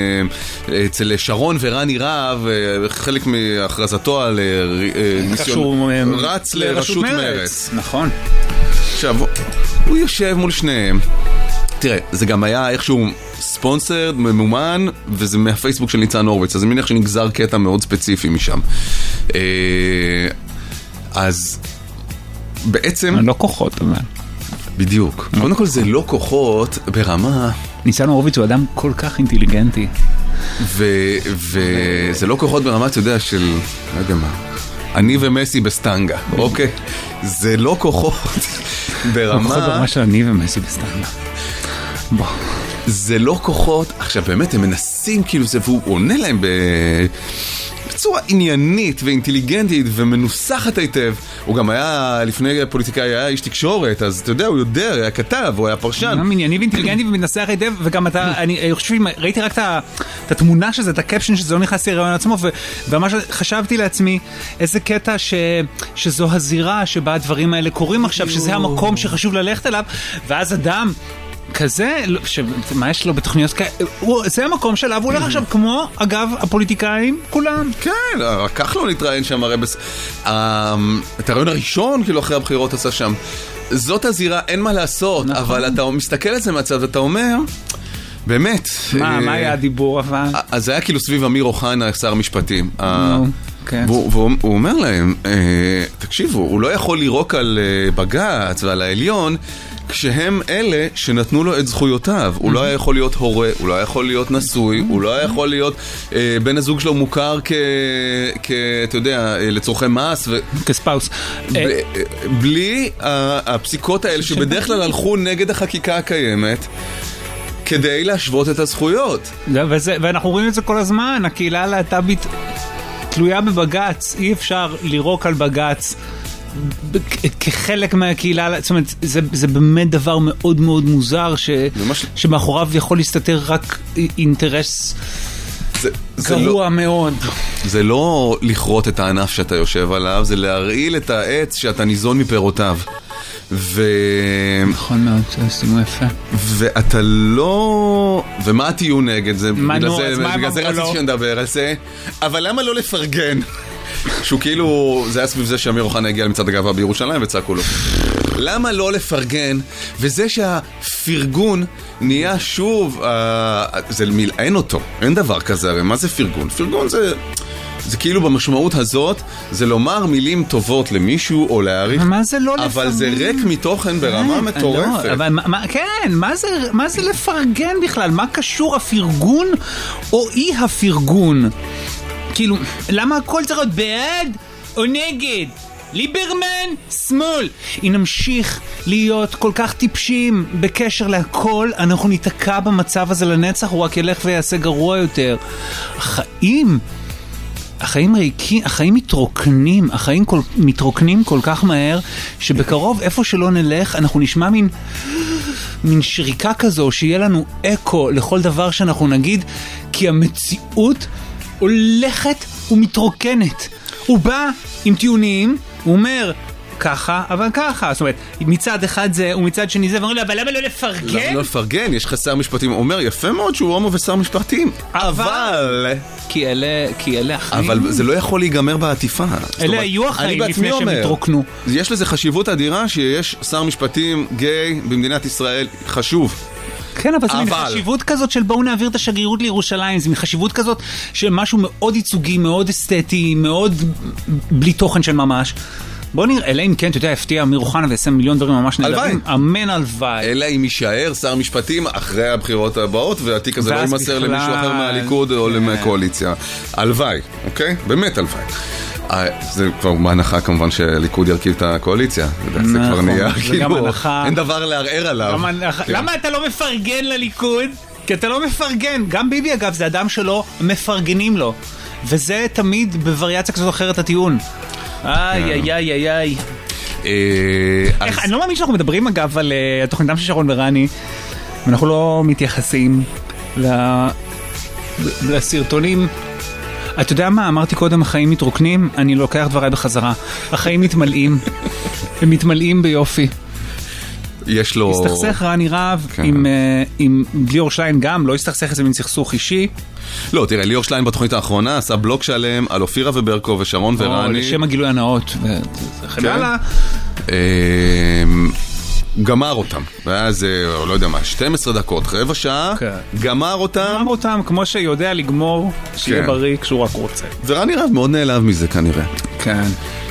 Speaker 5: אצל שרון ורני רהב, חלק מהכרזתו על ניסיון רץ לראשות מרץ.
Speaker 6: נכון.
Speaker 5: עכשיו, הוא יושב מול שניהם. תראה, זה גם היה איכשהו ספונסרד, ממומן, וזה מהפייסבוק של ניצן הורוביץ, אז אני מניח שנגזר קטע מאוד ספציפי משם. אז בעצם...
Speaker 6: לא כוחות, אבל...
Speaker 5: בדיוק. קודם כל זה לא כוחות ברמה...
Speaker 6: ניצן הורוביץ הוא אדם כל כך אינטליגנטי.
Speaker 5: וזה לא כוחות ברמה, אתה יודע, של... לא יודע מה... אני ומסי בסטנגה, אוקיי? זה לא כוחות ברמה...
Speaker 6: כוחות ברמה של אני ומסי בסטנגה. בוא.
Speaker 5: זה לא כוחות, עכשיו באמת הם מנסים כאילו זה, והוא עונה להם בצורה עניינית ואינטליגנטית ומנוסחת היטב. הוא גם היה, לפני פוליטיקאי היה איש תקשורת, אז אתה יודע, הוא יודע, היה כתב, הוא היה פרשן.
Speaker 6: הוא ענייני ואינטליגנטי ומנסח היטב, וגם אתה, אני חושב, ראיתי רק את התמונה של זה, את הקפשן שזה לא נכנס לרעיון עצמו, וממש חשבתי לעצמי, איזה קטע שזו הזירה שבה הדברים האלה קורים עכשיו, שזה המקום שחשוב ללכת אליו, ואז אדם כזה, מה יש לו בתוכניות כאלה? זה המקום שלו, הוא הולך עכשיו כמו, אגב, הפוליטיקאים, כולם.
Speaker 5: כן, רק כחלון התראיין שם, הרי את הרעיון הראשון, כאילו אחרי הבחירות עשה שם, זאת הזירה, אין מה לעשות, אבל אתה מסתכל על זה מהצד ואתה אומר, באמת.
Speaker 6: מה, מה היה הדיבור אבל?
Speaker 5: אז זה היה כאילו סביב אמיר אוחנה, שר המשפטים.
Speaker 6: כן.
Speaker 5: והוא אומר להם, תקשיבו, הוא לא יכול לירוק על בג"ץ ועל העליון, כשהם אלה שנתנו לו את זכויותיו. הוא לא היה יכול להיות הורה, הוא לא היה יכול להיות נשוי, הוא לא היה יכול להיות בן הזוג שלו מוכר כ... אתה יודע, לצורכי מס.
Speaker 6: כספאוס.
Speaker 5: בלי הפסיקות האלה שבדרך כלל הלכו נגד החקיקה הקיימת, כדי להשוות את הזכויות.
Speaker 6: וזה, ואנחנו רואים את זה כל הזמן, הקהילה הלהט"בית תלויה בבג"ץ, אי אפשר לירוק על בג"ץ כחלק מהקהילה, זאת אומרת, זה, זה באמת דבר מאוד מאוד מוזר, ש, ממש... שמאחוריו יכול להסתתר רק אינטרס זה, זה גרוע לא, מאוד.
Speaker 5: זה לא לכרות את הענף שאתה יושב עליו, זה להרעיל את העץ שאתה ניזון מפירותיו. ו...
Speaker 6: נכון מאוד, זה יפה.
Speaker 5: ואתה לא... ומה הטיעון נגד זה?
Speaker 6: מנו,
Speaker 5: בגלל זה, בגלל זה רציתי שנדבר על זה. אבל למה לא לפרגן? שהוא כאילו, זה היה סביב זה שאמיר אוחנה הגיע למצעד הגאווה בירושלים וצעקו לו. למה לא לפרגן? וזה שהפרגון נהיה שוב, אה, זה מלען אותו. אין דבר כזה, הרי מה זה פרגון? פרגון זה... זה כאילו במשמעות הזאת, זה לומר מילים טובות למישהו או להעריך,
Speaker 6: מה זה לא
Speaker 5: אבל
Speaker 6: לפרגן?
Speaker 5: זה ריק מתוכן ברמה מטורפת.
Speaker 6: לא, אבל מה, כן, מה זה, מה זה לפרגן בכלל? מה קשור הפרגון או אי הפרגון? כאילו, למה הכל צריך להיות בעד או נגד? ליברמן, שמאל. אם נמשיך להיות כל כך טיפשים בקשר להכל, אנחנו ניתקע במצב הזה לנצח, הוא רק ילך ויעשה גרוע יותר. החיים... החיים ריקים, החיים מתרוקנים, החיים כל, מתרוקנים כל כך מהר, שבקרוב איפה שלא נלך, אנחנו נשמע מין, מין שריקה כזו, שיהיה לנו אקו לכל דבר שאנחנו נגיד, כי המציאות הולכת ומתרוקנת. הוא בא עם טיעונים, הוא אומר, ככה, אבל ככה. זאת אומרת, מצד אחד זה, ומצד שני זה, ואומרים לו, אבל למה לא לפרגן?
Speaker 5: למה לא לפרגן? יש לך שר משפטים. הוא אומר, יפה מאוד שהוא הומו ושר משפטים. אבל...
Speaker 6: כי אלה, כי אלה החיים.
Speaker 5: אבל זה לא יכול להיגמר בעטיפה.
Speaker 6: אלה היו החיים לפני שהם התרוקנו.
Speaker 5: יש לזה חשיבות אדירה שיש שר משפטים גיי במדינת ישראל. חשוב.
Speaker 6: כן, אבל זה מין חשיבות כזאת של בואו נעביר את השגרירות לירושלים, זה מין חשיבות כזאת של משהו מאוד ייצוגי, מאוד אסתטי, מאוד בלי תוכן של ממש. בוא נראה, אלא אם כן, אתה יודע, הפתיע אמיר אוחנה ועשה מיליון דברים ממש נדרים. אמן הלוואי.
Speaker 5: אלא אם יישאר שר משפטים אחרי הבחירות הבאות, והתיק הזה לא יימסר למישהו אחר מהליכוד או למקואליציה. הלוואי, אוקיי? באמת הלוואי. זה כבר בהנחה כמובן שהליכוד ירכיב את הקואליציה. זה כבר נהיה, כאילו, אין דבר לערער עליו.
Speaker 6: למה אתה לא מפרגן לליכוד? כי אתה לא מפרגן. גם ביבי, אגב, זה אדם שלא מפרגנים לו. וזה תמיד בווריאציה כזאת אחרת הטיעון. איי, איי, איי, איי, איי. אני לא מאמין שאנחנו מדברים, אגב, על התוכניתם של שרון ורני, ואנחנו לא מתייחסים לסרטונים. אתה יודע מה? אמרתי קודם, החיים מתרוקנים, אני לוקח דבריי בחזרה. החיים מתמלאים, הם מתמלאים ביופי.
Speaker 5: יש לו...
Speaker 6: הסתכסך רני רב עם ליאור שליין גם, לא הסתכסך איזה מין סכסוך אישי.
Speaker 5: לא, תראה, ליאור שליין בתוכנית האחרונה עשה בלוק שלם על אופירה וברקו ושרון ורני.
Speaker 6: לשם הגילוי הנאות. וכן הלאה.
Speaker 5: גמר אותם. והיה זה, לא יודע מה, שתים עשרה דקות, רבע שעה, גמר אותם.
Speaker 6: גמר אותם כמו שיודע לגמור, שיהיה בריא כשהוא רק רוצה.
Speaker 5: ורני רב מאוד נעלב מזה כנראה.
Speaker 6: כן.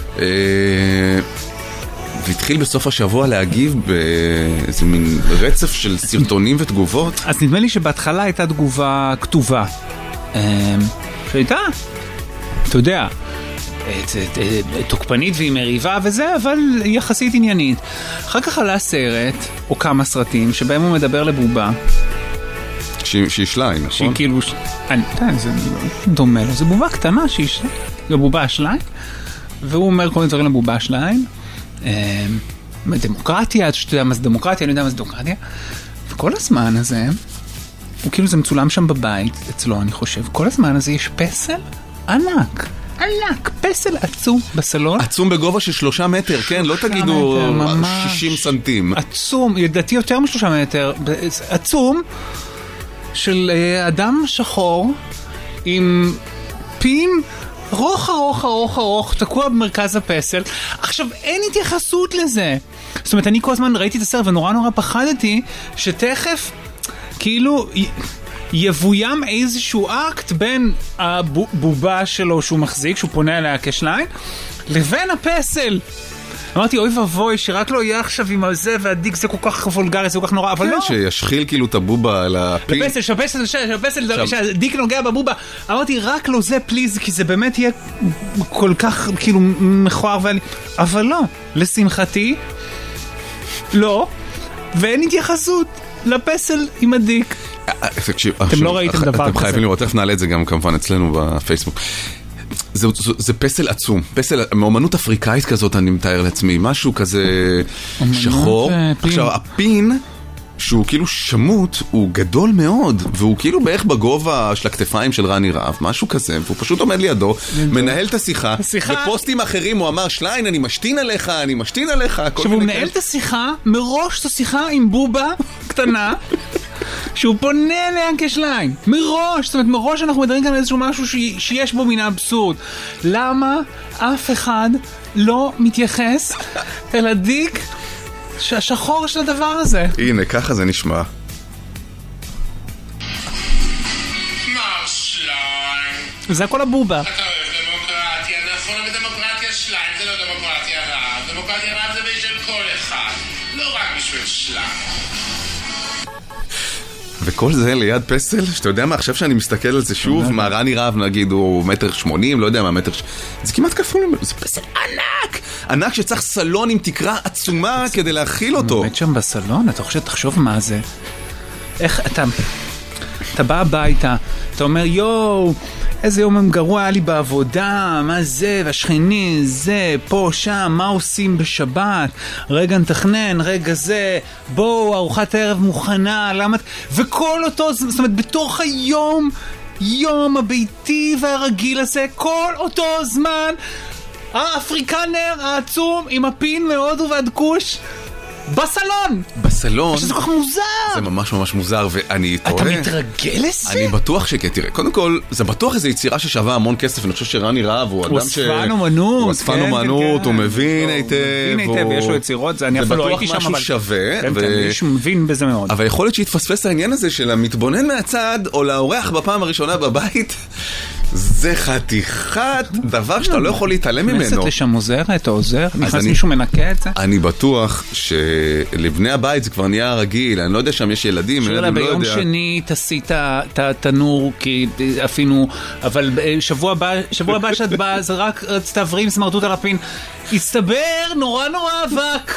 Speaker 5: והתחיל בסוף השבוע להגיב באיזה מין רצף של סרטונים ותגובות.
Speaker 6: אז נדמה לי שבהתחלה הייתה תגובה כתובה. שהייתה, אתה יודע, תוקפנית והיא מריבה וזה, אבל יחסית עניינית. אחר כך עלה סרט, או כמה סרטים, שבהם הוא מדבר לבובה.
Speaker 5: שהיא שליין, נכון?
Speaker 6: שהיא כאילו, אני יודע, זה דומה לו, זה בובה קטנה שהיא שליין. זה בובה שליין, והוא אומר כל מיני דברים לבובה שליין. דמוקרטיה, אתה יודע מה זה דמוקרטיה, אני יודע מה זה דמוקרטיה. וכל הזמן הזה, הוא כאילו זה מצולם שם בבית, אצלו אני חושב, כל הזמן הזה יש פסל ענק ענק, פסל עצום בסלון.
Speaker 5: עצום בגובה של שלושה מטר, כן? לא תגידו שישים סנטים.
Speaker 6: עצום, ידעתי יותר משלושה מטר, עצום של אדם שחור עם פין ארוך ארוך ארוך ארוך, תקוע במרכז הפסל. עכשיו, אין התייחסות לזה. זאת אומרת, אני כל הזמן ראיתי את הסרט ונורא נורא פחדתי שתכף כאילו יבוים איזשהו אקט בין הבובה שלו שהוא מחזיק, שהוא פונה אליה כשליין, לבין הפסל. אמרתי, אוי ובוי, שרק לא יהיה עכשיו עם הזה והדיק, זה כל כך וולגרי, זה כל כך נורא, אבל לא.
Speaker 5: כן, שישחיל כאילו את הבובה על הפין.
Speaker 6: לפסל, שהפסל, שהפסל, שהדיק נוגע בבובה. אמרתי, רק לא זה פליז, כי זה באמת יהיה כל כך כאילו מכוער ואני... אבל לא, לשמחתי, לא, ואין התייחסות לפסל עם הדיק. אתם לא ראיתם דבר כזה.
Speaker 5: אתם חייבים לראות, תכף נעלה את זה גם כמובן אצלנו בפייסבוק. זה, זה, זה פסל עצום, פסל, מאומנות אפריקאית כזאת אני מתאר לעצמי, משהו כזה שחור. עכשיו, הפין, שהוא כאילו שמות, הוא גדול מאוד, והוא כאילו בערך בגובה של הכתפיים של רני רהב, משהו כזה, והוא פשוט עומד לידו, מנהל את השיחה, בפוסטים אחרים הוא אמר, שליין, אני משתין עליך, אני משתין עליך.
Speaker 6: עכשיו, הוא מנהל את השיחה, מראש את השיחה עם בובה קטנה, שהוא פונה אליה כשליין, מראש, זאת אומרת, מראש אנחנו מדברים כאן על איזשהו משהו שיש בו מן האבסורד. למה אף אחד לא מתייחס אל הדיק השחור של הדבר הזה?
Speaker 5: הנה, ככה זה נשמע.
Speaker 13: מר שליין,
Speaker 6: זה הכל הבובה.
Speaker 13: אתה אוהב דמוקרטיה, נכון, בדמוקרטיה שליין זה לא דמוקרטיה רב, דמוקרטיה רב זה בשביל כל אחד, לא רק בשביל שליין.
Speaker 5: וכל זה ליד פסל, שאתה יודע מה, עכשיו שאני מסתכל על זה שוב, מה רני רהב נגיד הוא מטר שמונים, לא יודע מה מטר, זה כמעט כפול, זה פסל ענק, ענק שצריך סלון עם תקרה עצומה כדי להכיל אותו.
Speaker 6: באמת שם בסלון, אתה חושב, תחשוב מה זה, איך אתה, אתה בא הביתה, אתה אומר יואו, איזה יום גרוע היה לי בעבודה, מה זה, והשכני, זה, פה, שם, מה עושים בשבת, רגע נתכנן, רגע זה, בואו, ארוחת הערב מוכנה, למה... וכל אותו, זאת אומרת, בתוך היום, יום הביתי והרגיל הזה, כל אותו זמן, האפריקנר העצום עם הפין מהודו ועד כוש, בסלון!
Speaker 5: בסלון?
Speaker 6: שזה כל כך מוזר!
Speaker 5: זה ממש ממש מוזר, ואני
Speaker 6: אתה
Speaker 5: תורא...
Speaker 6: אתה מתרגל לזה?
Speaker 5: אני בטוח שכן, תראה, קודם כל, זה בטוח איזו יצירה ששווה המון כסף, אני חושב שרני רהב הוא אדם ש...
Speaker 6: הוא אספן אומנות,
Speaker 5: הוא אספן אומנות, הוא מבין היטב,
Speaker 6: הוא מבין היטב, ויש לו יצירות, אני אפילו לא הייתי שם, אבל...
Speaker 5: זה בטוח משהו שווה,
Speaker 6: מישהו מבין בזה מאוד.
Speaker 5: אבל יכול להיות שהתפספס העניין הזה של המתבונן מהצד, או לאורח בפעם הראשונה בבית, זה חתיכת דבר שאתה לא יכול להתעלם ממנו.
Speaker 6: נכנסת לשם עוזרת או עוזר? נכנס מישהו מנקה את זה?
Speaker 5: אני בטוח שלבני הבית זה כבר נהיה רגיל, אני לא יודע שם יש ילדים,
Speaker 6: שאלה, ביום שני תעשי את התנור, כי אפילו, אבל שבוע הבא שאת באה, זה רק תעברי סמרטוט על הפין, הסתבר נורא נורא אבק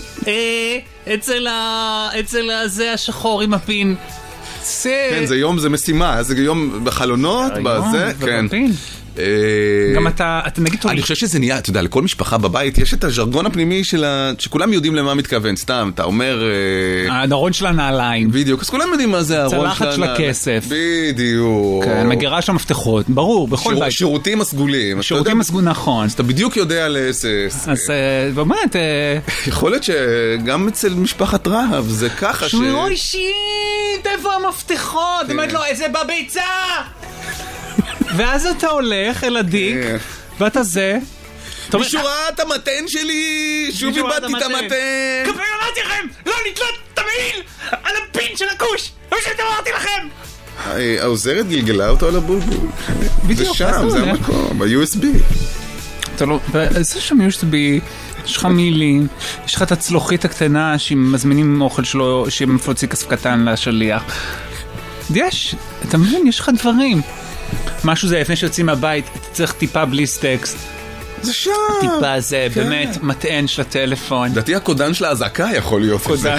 Speaker 6: אצל הזה השחור עם הפין.
Speaker 5: כן, זה יום, זה משימה, זה יום בחלונות, בזה, כן.
Speaker 6: גם אתה, אתה נגיד...
Speaker 5: אני חושב שזה נהיה, אתה יודע, לכל משפחה בבית יש את הז'רגון הפנימי שכולם יודעים למה מתכוון, סתם, אתה אומר...
Speaker 6: הארון של הנעליים.
Speaker 5: בדיוק, אז כולם יודעים מה זה הארון של
Speaker 6: הנעליים. צלחת של הכסף.
Speaker 5: בדיוק.
Speaker 6: כן, מגירה של המפתחות, ברור, בכל בית.
Speaker 5: שירותים הסגולים.
Speaker 6: שירותים הסגולים, נכון.
Speaker 5: אז אתה בדיוק יודע לאיזה...
Speaker 6: אז באמת...
Speaker 5: יכול להיות שגם אצל משפחת רהב זה ככה ש...
Speaker 6: אוי שיט, איפה המפתחות? באמת לא, איזה בביצה! ואז אתה הולך אל הדיק, ואתה זה...
Speaker 5: מישהו ראה את המתן שלי! שוב איבדתי את המתן!
Speaker 6: כפי אמרתי לכם! לא לתלות את המעיל על הפין של הכוש! זה מה שאמרתי לכם!
Speaker 5: העוזרת גלגלה אותו על הבולבול. זה שם, זה המקום, ה-יו אס בי.
Speaker 6: זה שם יו אס בי, יש לך מילים, יש לך את הצלוחית הקטנה שמזמינים אוכל שלו, שמפוציא כסף קטן לשליח. יש, אתה מבין, יש לך דברים. משהו זה, לפני שיוצאים מהבית, אתה צריך טיפה בלי סטקסט.
Speaker 5: זה שם.
Speaker 6: טיפה זה, באמת, מטען של הטלפון.
Speaker 5: דעתי הקודן של ההזעקה יכול להיות.
Speaker 6: קודן.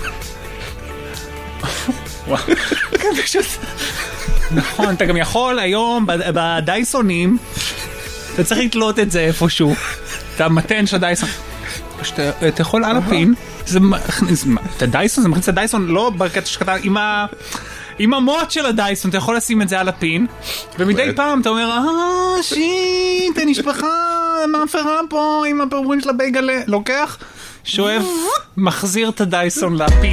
Speaker 6: וואו. כן, פשוט. נכון, אתה גם יכול היום, בדייסונים, אתה צריך לתלות את זה איפשהו. אתה מטען של הדייסון. אתה יכול על הפין, את הדייסון, זה מכניס את הדייסון, לא בקטע שקטה, עם ה... עם המוט של הדייסון, אתה יכול לשים את זה על הפין, ומדי פעם אתה אומר, אה, שיט, הנשפחה, מה הפרה פה עם הפירורים של הבייגלה? לוקח, שואב, מחזיר את הדייסון לפין.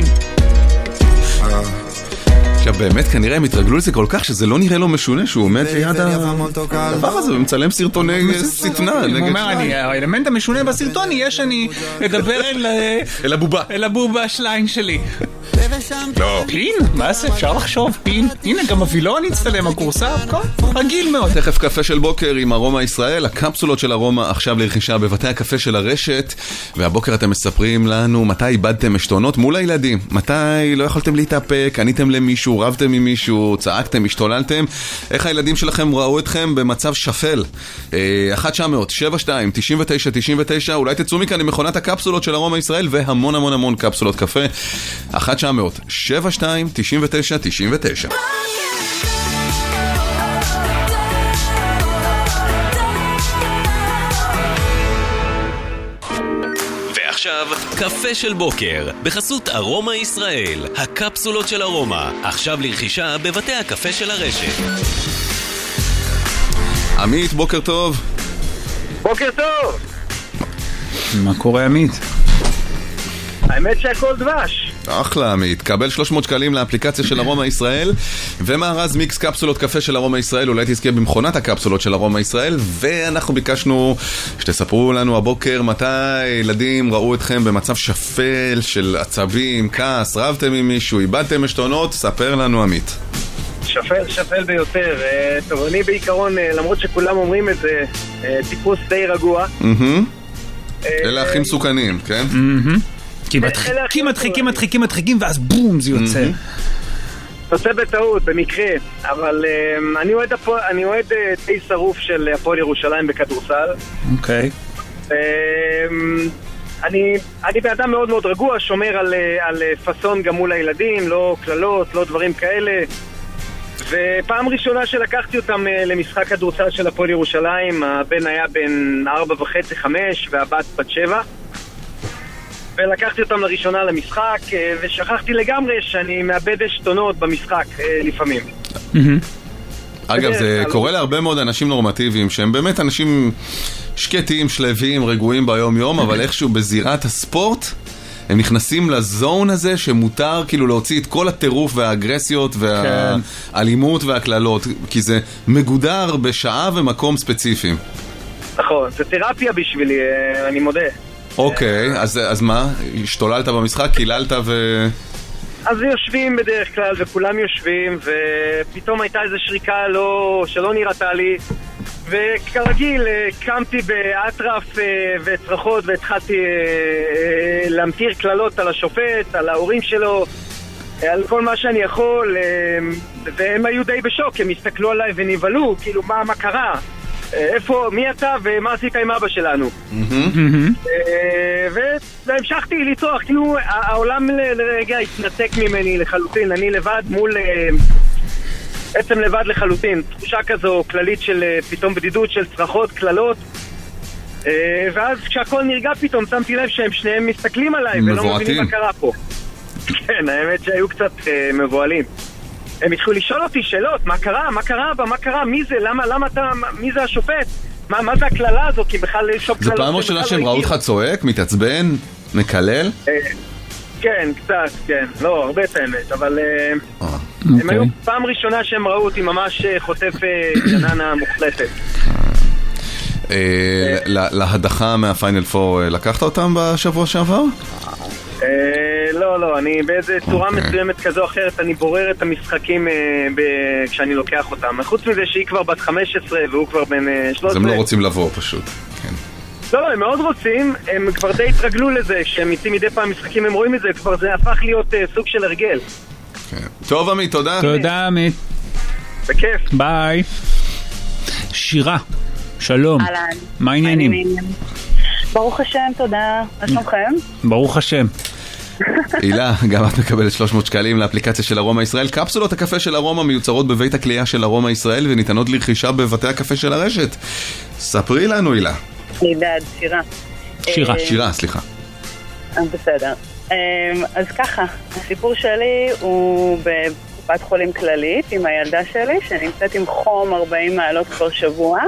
Speaker 5: עכשיו באמת כנראה הם התרגלו לזה כל כך שזה לא נראה לו משונה שהוא עומד ליד הדבר הזה ומצלם סרטוני סטנה.
Speaker 6: הוא אומר, האלמנט המשונה בסרטון יהיה שאני אדבר
Speaker 5: אל הבובה
Speaker 6: אל הבובה השליין שלי.
Speaker 5: לא.
Speaker 6: פין? מה זה? אפשר לחשוב פין? הנה גם הווילון יצטלם הקורסה, רגיל מאוד.
Speaker 5: תכף קפה של בוקר עם ארומה ישראל, הקפסולות של ארומה עכשיו לרכישה בבתי הקפה של הרשת, והבוקר אתם מספרים לנו מתי איבדתם משתונות מול הילדים, מתי לא יכולתם להתאפק, עניתם למישהו, רבתם עם מישהו, צעקתם, השתוללתם, איך הילדים שלכם ראו אתכם במצב שפל. אחת תשע מאות שבע שתיים תשעים ותשע תשעים ותשע, אולי תצאו מכאן עם מכונת הקפסולות של ארומה ישראל והמון המון המון קפסולות קפה. אחת תשע מאות שבע שתיים תשעים ותשע תשעים ותשע.
Speaker 7: ועכשיו, קפה של בוקר, בחסות ארומה ישראל, הקפסולות של ארומה, עכשיו לרכישה בבתי הקפה של הרשת.
Speaker 5: עמית, בוקר טוב.
Speaker 14: בוקר טוב.
Speaker 6: מה קורה עמית?
Speaker 14: האמת שהכל דבש.
Speaker 5: אחלה עמית, קבל שלוש מאות שקלים לאפליקציה של ארומה ישראל ומארז מיקס קפסולות קפה של ארומה ישראל, אולי תזכה במכונת הקפסולות של ארומה ישראל. ואנחנו ביקשנו שתספרו לנו הבוקר מתי ילדים ראו אתכם במצב שפל של עצבים, כעס, רבתם עם מישהו, איבדתם משתונות, ספר לנו עמית.
Speaker 14: שפל, שפל ביותר. טוב, אני בעיקרון, למרות שכולם אומרים את זה, טיפוס די רגוע.
Speaker 5: אלה הכי מסוכנים, כן?
Speaker 6: כי מדחיקים, מדחיקים, מדחיקים, מדחיקים, ואז בום, זה יוצא.
Speaker 14: עושה בטעות, במקרה. אבל אני אוהד, אני אוהד די שרוף של הפועל ירושלים בכדורסל.
Speaker 6: אוקיי.
Speaker 14: אני, אני באדם מאוד מאוד רגוע, שומר על, על פסון גם מול הילדים, לא כללות, לא דברים כאלה. ופעם ראשונה שלקחתי אותם למשחק כדורסל של הפועל ירושלים, הבן היה בן ארבע וחצי, חמש, והבת בת שבע. ולקחתי אותם לראשונה למשחק, ושכחתי לגמרי שאני מאבד שתונות במשחק לפעמים.
Speaker 5: אגב, זה קורה להרבה מאוד אנשים נורמטיביים, שהם באמת אנשים שקטים, שלווים, רגועים ביום יום, אבל איכשהו בזירת הספורט, הם נכנסים לזון הזה שמותר כאילו להוציא את כל הטירוף והאגרסיות והאלימות והכללות, כי זה מגודר בשעה ומקום ספציפיים.
Speaker 14: נכון, זה תרפיה בשבילי, אני מודה.
Speaker 5: אוקיי, אז, אז מה? השתוללת במשחק, קיללת ו...
Speaker 14: אז יושבים בדרך כלל, וכולם יושבים, ופתאום הייתה איזו שריקה לא, שלא נראתה לי, וכרגיל קמתי באטרף וצרחות, והתחלתי להמטיר כללות על השופט, על ההורים שלו, על כל מה שאני יכול, והם היו די בשוק, הם הסתכלו עליי ונבלו, כאילו מה, מה קרה? איפה, מי אתה ומה עשית עם אבא שלנו? והמשכתי לצרוח, כאילו העולם לרגע התנתק ממני לחלוטין, אני לבד מול, עצם לבד לחלוטין, תחושה כזו כללית של פתאום בדידות של צרחות, כללות, ואז כשהכל נרגע פתאום שמתי לב שהם שניהם מסתכלים עליי ולא מבינים מה קרה פה. כן, האמת שהיו קצת מבועלים. הם התחילו לשאול אותי שאלות, מה קרה? מה קרה? מה קרה? מי זה? למה? למה אתה? מי זה השופט? מה, מה זה הכללה הזו? כי בכלל לשאול
Speaker 5: כללות... זה פעם ראשונה שהם ראו אותך צועק, מתעצבן, מקלל?
Speaker 14: כן, קצת, כן. לא, הרבה את האמת, אבל... הם היו פעם ראשונה שהם ראו אותי ממש חוטף גננה מוחלטת.
Speaker 5: להדחה מהפיינל פור, לקחת אותם בשבוע שעבר?
Speaker 14: לא, לא, אני באיזה צורה מסוימת כזו או אחרת, אני בורר את המשחקים כשאני לוקח אותם. חוץ מזה שהיא כבר בת חמש עשרה והוא כבר בן שלוש עשרה.
Speaker 5: אז הם לא רוצים לבוא פשוט.
Speaker 14: לא, לא, הם מאוד רוצים, הם כבר די התרגלו לזה, כשהם יוצאים מדי פעם משחקים הם רואים את זה, כבר זה הפך להיות סוג של הרגל.
Speaker 5: טוב עמית, תודה.
Speaker 6: תודה עמית.
Speaker 14: בכיף.
Speaker 6: ביי. שירה, שלום. מה העניינים?
Speaker 15: ברוך השם, תודה. מה שלומכם?
Speaker 6: ברוך השם.
Speaker 5: הילה, גם את מקבלת שלוש מאות שקלים לאפליקציה של ארומה ישראל. קפסולות הקפה של ארומה מיוצרות בבית הקלייה של ארומה ישראל וניתנות לרכישה בבתי הקפה של הרשת. ספרי לנו, הילה.
Speaker 15: נידד, שירה.
Speaker 6: שירה.
Speaker 5: שירה, סליחה.
Speaker 15: בסדר. אז ככה, הסיפור שלי הוא
Speaker 10: בקופת חולים כללית עם הילדה שלי, שנמצאת עם חום ארבעים מעלות כבר שבוע.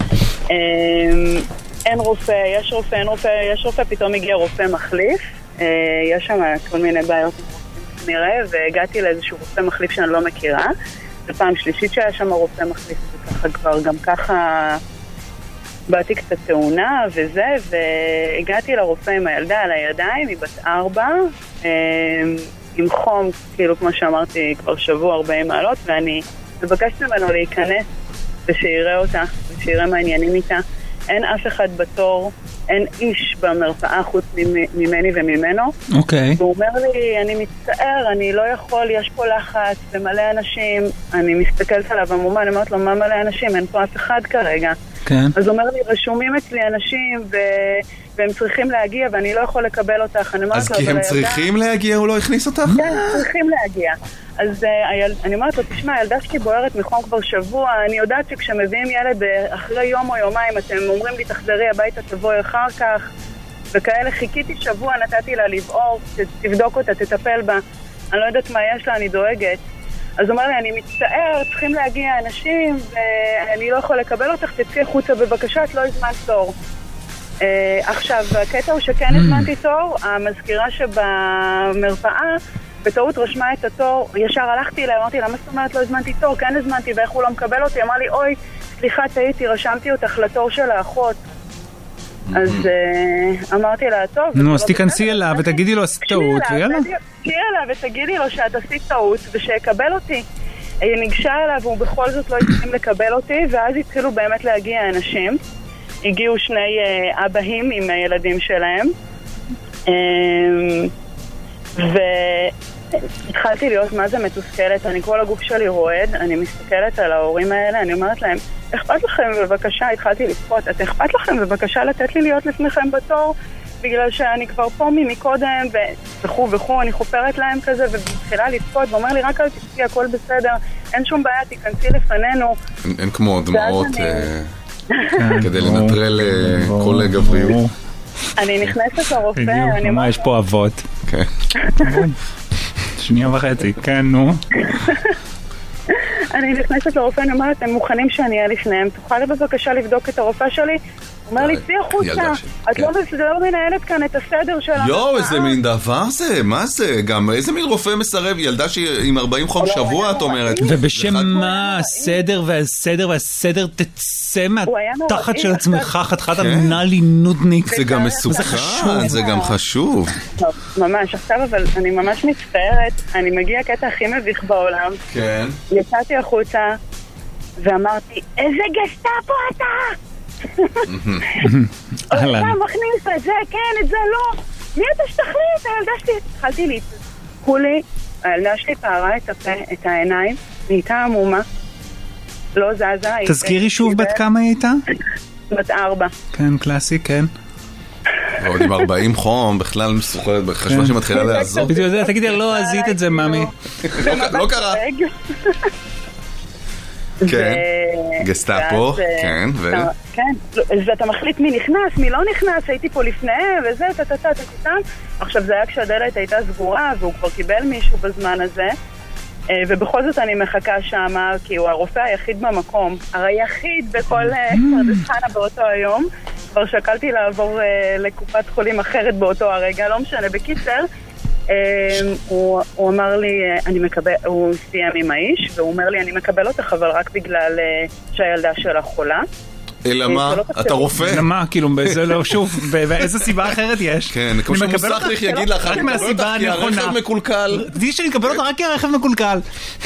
Speaker 10: אין רופא, יש רופא, אין רופא, יש רופא, פתאום הגיע רופא מחליף. יש שם כל מיני בעיות נראה, והגעתי לאיזשהו רופא מחליף שאני לא מכירה. זו פעם שלישית שהיה שם רופא מחליף, וככה כבר גם ככה באתי קצת תאונה וזה, והגעתי לרופא עם הילדה על הידיים, היא בת ארבע, עם חום, כאילו כמו שאמרתי, כבר שבוע ארבעים מעלות, ואני מבקשת ממנו להיכנס ושיראה אותה, ושיראה מה העניינים איתה. אין אף אחד בתור, אין איש במרפאה חוץ ממני וממנו.
Speaker 6: אוקיי.
Speaker 10: והוא אומר לי, אני מצטער, אני לא יכול, יש פה לחץ ומלא אנשים. אני מסתכלת עליו במומה, אני אומרת לו, מה מלא אנשים? אין פה אף אחד כרגע.
Speaker 6: כן.
Speaker 10: אז הוא אומר לי, רשומים אצלי אנשים ו... והם צריכים להגיע ואני לא יכול לקבל אותך.
Speaker 5: אז כי הם צריכים להגיע, הוא לא הכניס אותך?
Speaker 10: כן, צריכים להגיע. אז אני אומרת לו, תשמע, הילדה שלי בוערת מחום כבר שבוע, אני יודעת שכשמביאים ילד אחרי יום או יומיים, אתם אומרים לי, תחזרי הביתה, תבואי אחר כך, וכאלה, חיכיתי שבוע, נתתי לה לבעור, תבדוק אותה, תטפל בה, אני לא יודעת מה יש לה, אני דואגת. אז הוא אומר לי, אני מצטער, צריכים להגיע אנשים, ואני לא יכול לקבל אותך, תצאי חוצה בבקשה, את לא הזמן תור. Uh, עכשיו, הקטע הוא שכן הזמנתי תור, המזכירה שבמרפאה בטעות רשמה את התור, ישר הלכתי אליה, אמרתי לה, מה זאת אומרת לא הזמנתי תור? כן הזמנתי, ואיך הוא לא מקבל אותי? אמר לי, אוי, סליחה, טעיתי, רשמתי אותך לתור של האחות. אז uh, אמרתי לה, טוב.
Speaker 6: נו, אז תיכנסי אליו ותגידי לו, עשית טעות, ויאללה.
Speaker 10: תגידי אליו ותגידי לו שאת עשית טעות ושיקבל אותי. היא ניגשה אליו והוא בכל זאת לא הסכים לקבל אותי, ואז התחילו באמת להגיע אנשים. הגיעו שני uh, אבאים עם הילדים שלהם, um, והתחלתי להיות מה זה מתוסכלת. אני כל הגוף שלי רועד, אני מסתכלת על ההורים האלה, אני אומרת להם, אכפת לכם בבקשה, התחלתי לפחות, את אכפת לכם בבקשה לתת לי להיות לפניכם בתור, בגלל שאני כבר פה ממקודם, וכו וכו, אני חופרת להם כזה, ומתחילה לפחות, ואומר לי, רק אל תצטי, הכל בסדר, אין שום בעיה, תיכנסי לפנינו.
Speaker 5: אין כמו דמעות כדי לנטרל כל גבריות.
Speaker 10: אני נכנסת לרופא, אני...
Speaker 6: מה, יש פה אבות.
Speaker 5: כן.
Speaker 6: שנייה וחצי, כן, נו.
Speaker 10: אני נכנסת לרופא, אני אומרת, הם מוכנים שאני אהיה לפניהם, תוכל בבקשה לבדוק את הרופא שלי? הוא אומר לי, צי החוצה, את לא מנהלת כאן את הסדר של המרפאה.
Speaker 5: יואו, איזה מין דבר זה, מה זה? גם איזה מין רופא מסרב, ילדה עם ארבעים חום שבוע, את אומרת.
Speaker 6: ובשם מה הסדר והסדר והסדר תצא מהתחת של עצמך, חתיכת אמונה לי נודניק.
Speaker 5: זה גם מסוכן, זה גם חשוב.
Speaker 10: ממש, עכשיו אבל אני ממש מצטערת, אני מגיע הקטע הכי מביך בעולם.
Speaker 5: כן.
Speaker 10: יצאתי החוצה ואמרתי, איזה גסטאפו אתה? אתה מכניס את זה, כן, את זה לא. מי אתה שתחליט? הילדה שלי, התחלתי לי כולי, הילדה שלי פערה את הפה, את העיניים, נהייתה עמומה, לא זזה.
Speaker 6: תזכירי שוב בת כמה היא הייתה?
Speaker 10: בת ארבע.
Speaker 6: כן, קלאסי, כן.
Speaker 5: ועוד עם ארבעים חום, בכלל מסוחרת, חשבה שמתחילה לעזור.
Speaker 6: תגידי, לא עזית את זה, מאמי.
Speaker 5: לא קרה. כן, גסטאפו, כן, ו...
Speaker 10: כן, ואתה מחליט מי נכנס, מי לא נכנס, הייתי פה לפניהם, וזה, תתתת, תתתת. עכשיו זה היה כשהדלת הייתה סגורה, והוא כבר קיבל מישהו בזמן הזה, ובכל זאת אני מחכה שמה, כי הוא הרופא היחיד במקום, הרי יחיד בכל פרדס חנה באותו היום, כבר שקלתי לעבור לקופת חולים אחרת באותו הרגע, לא משנה, בקיצר, הוא אמר לי, אני מקבל, הוא סיים עם האיש, והוא אומר לי, אני מקבל אותך, אבל רק בגלל שהילדה שלה חולה.
Speaker 5: אלא מה? אתה רופא?
Speaker 6: אלא מה? כאילו, זה לא, שוב, באיזה סיבה אחרת יש?
Speaker 5: כן, כמו שמוסך לך יגיד לך,
Speaker 6: רק מהסיבה הנכונה.
Speaker 5: כי הרכב מקולקל.
Speaker 6: תגידי שאני אקבל אותך רק כי הרכב מקולקל.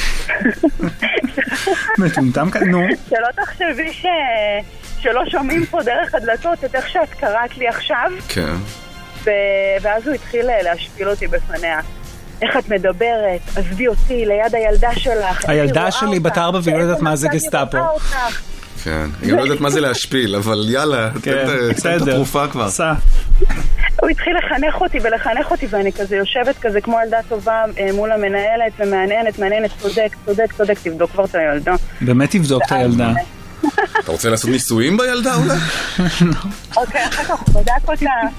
Speaker 6: מטומטם כאן, נו.
Speaker 10: שלא תחשבי שלא שומעים פה דרך הדלתות את איך שאת קראת לי עכשיו.
Speaker 5: כן.
Speaker 10: ואז הוא התחיל להשפיל אותי בפניה. איך את מדברת? עזבי אותי ליד הילדה שלך.
Speaker 6: הילדה שלי בת ארבע והיא לא יודעת מה זה גסטאפו.
Speaker 5: כן, היא לא יודעת מה זה להשפיל, אבל יאללה, תן את התרופה כבר.
Speaker 10: הוא התחיל לחנך אותי ולחנך אותי, ואני כזה יושבת כזה כמו ילדה טובה מול המנהלת ומעניינת, מעניינת, צודק, צודק, צודק, תבדוק כבר את הילדה.
Speaker 6: באמת תבדוק את הילדה.
Speaker 5: אתה רוצה לעשות ניסויים בילדה אולי?
Speaker 10: אוקיי, אחר כך הוא בדק אותה.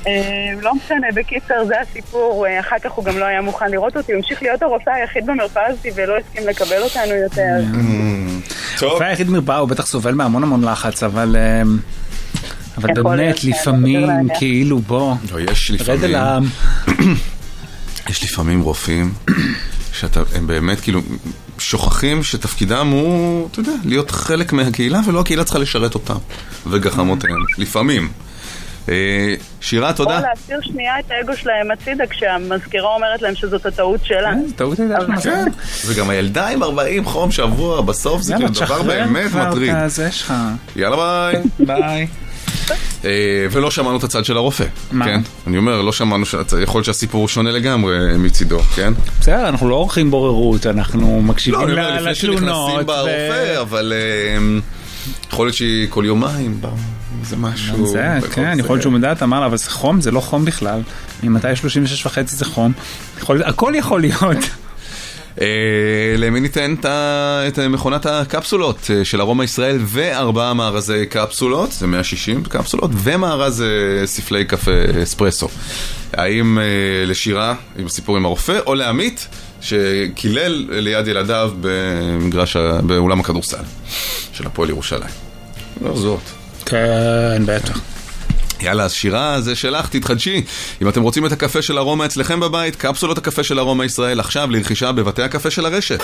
Speaker 10: לא משנה, בקיצר זה הסיפור, אחר כך הוא גם לא היה מוכן לראות אותי, הוא המשיך להיות הרופא היחיד במרפאה הזו ולא הסכים לקבל אותנו יותר.
Speaker 6: הרופא היחיד במרפאה הוא בטח סובל מהמון המון לחץ, אבל אבל באמת לפעמים כאילו בוא, רד אל העם.
Speaker 5: יש לפעמים רופאים שהם באמת כאילו שוכחים שתפקידם הוא, אתה יודע, להיות חלק מהקהילה ולא הקהילה צריכה לשרת אותם וגחמותיהם, לפעמים. שירה, תודה.
Speaker 10: או להסיר שנייה את האגו שלהם הצידה כשהמזכירה אומרת להם שזאת הטעות שלה.
Speaker 6: טעות הייתה שלהם.
Speaker 5: וגם הילדה עם ארבעים חום שבוע בסוף זה כאילו דבר באמת מטריד. יאללה ביי.
Speaker 6: ביי.
Speaker 5: ולא שמענו את הצד של הרופא.
Speaker 6: מה?
Speaker 5: אני אומר, לא שמענו, יכול להיות שהסיפור שונה לגמרי מצידו, כן?
Speaker 6: בסדר, אנחנו לא עורכים בוררות, אנחנו מקשיבים
Speaker 5: לתלונות.
Speaker 6: לתלונות.
Speaker 5: לא, אני אומר, לפני שנכנסים ברופא, אבל יכול להיות שהיא כל יומיים בה. זה משהו...
Speaker 6: זה, כן, יכול להיות שהוא מדעת, אמר לה, אבל זה חום, זה לא חום בכלל. ממתי שלושים ושש וחצי זה חום? הכל יכול להיות.
Speaker 5: למי ניתן את מכונת הקפסולות של ארומה ישראל וארבעה מארזי קפסולות, זה מאה ושישים קפסולות, ומארז ספלי קפה אספרסו. האם לשירה עם סיפור עם הרופא, או לעמית שקילל ליד ילדיו במגרש, באולם הכדורסל של הפועל ירושלים. לא זאת.
Speaker 6: כן, בטח.
Speaker 5: יאללה, אז שירה, זה שלך, תתחדשי. אם אתם רוצים את הקפה של ארומה אצלכם בבית, קפסולות הקפה של ארומה ישראל עכשיו לרכישה בבתי הקפה של הרשת.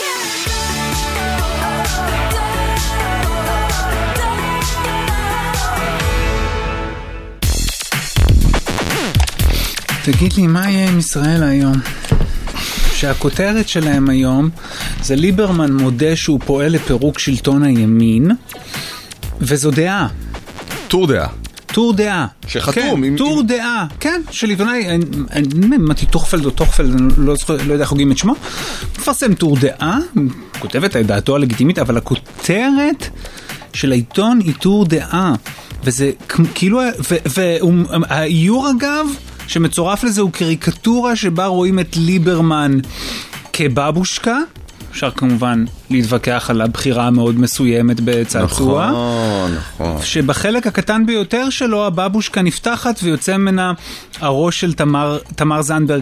Speaker 6: תגיד לי, מה יהיה עם ישראל היום? שהכותרת שלהם היום זה ליברמן מודה שהוא פועל לפירוק שלטון הימין, וזו דעה.
Speaker 5: טור דעה.
Speaker 6: טור דעה.
Speaker 5: שחתום.
Speaker 6: כן, טור דעה. כן, של עיתונאי, מתי תוכפלד או תוכפלד, לא יודע איך הוגים את שמו. מפרסם טור דעה, כותבת את דעתו הלגיטימית, אבל הכותרת של העיתון היא טור דעה. וזה כאילו, והאיור אגב, שמצורף לזה הוא קריקטורה שבה רואים את ליברמן כבבושקה. אפשר כמובן להתווכח על הבחירה המאוד מסוימת בצעצוע.
Speaker 5: נכון, נכון.
Speaker 6: שבחלק הקטן ביותר שלו, הבבושקה נפתחת ויוצא ממנה הראש של תמר, תמר זנדברג.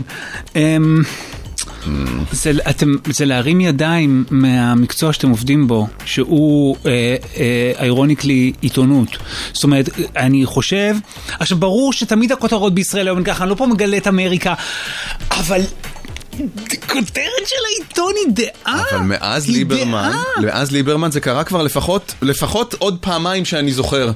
Speaker 6: זה, אתם, זה להרים ידיים מהמקצוע שאתם עובדים בו, שהוא אירוניקלי עיתונות. זאת אומרת, אני חושב, עכשיו ברור שתמיד הכותרות בישראל היום ככה, אני לא פה מגלה את אמריקה, אבל כותרת של העיתון היא דעה.
Speaker 5: אבל מאז ליברמן, מאז ליברמן זה קרה כבר לפחות, לפחות עוד פעמיים שאני זוכר,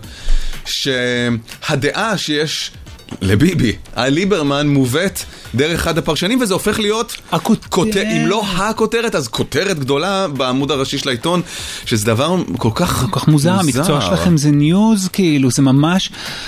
Speaker 5: שהדעה שיש לביבי, הליברמן מובאת דרך אחד הפרשנים, וזה הופך להיות הכותרת, אם לא הכותרת, אז כותרת גדולה בעמוד הראשי של העיתון, שזה דבר כל כך
Speaker 6: כל כך מוזר. המקצוע שלכם זה ניוז, כאילו, זה ממש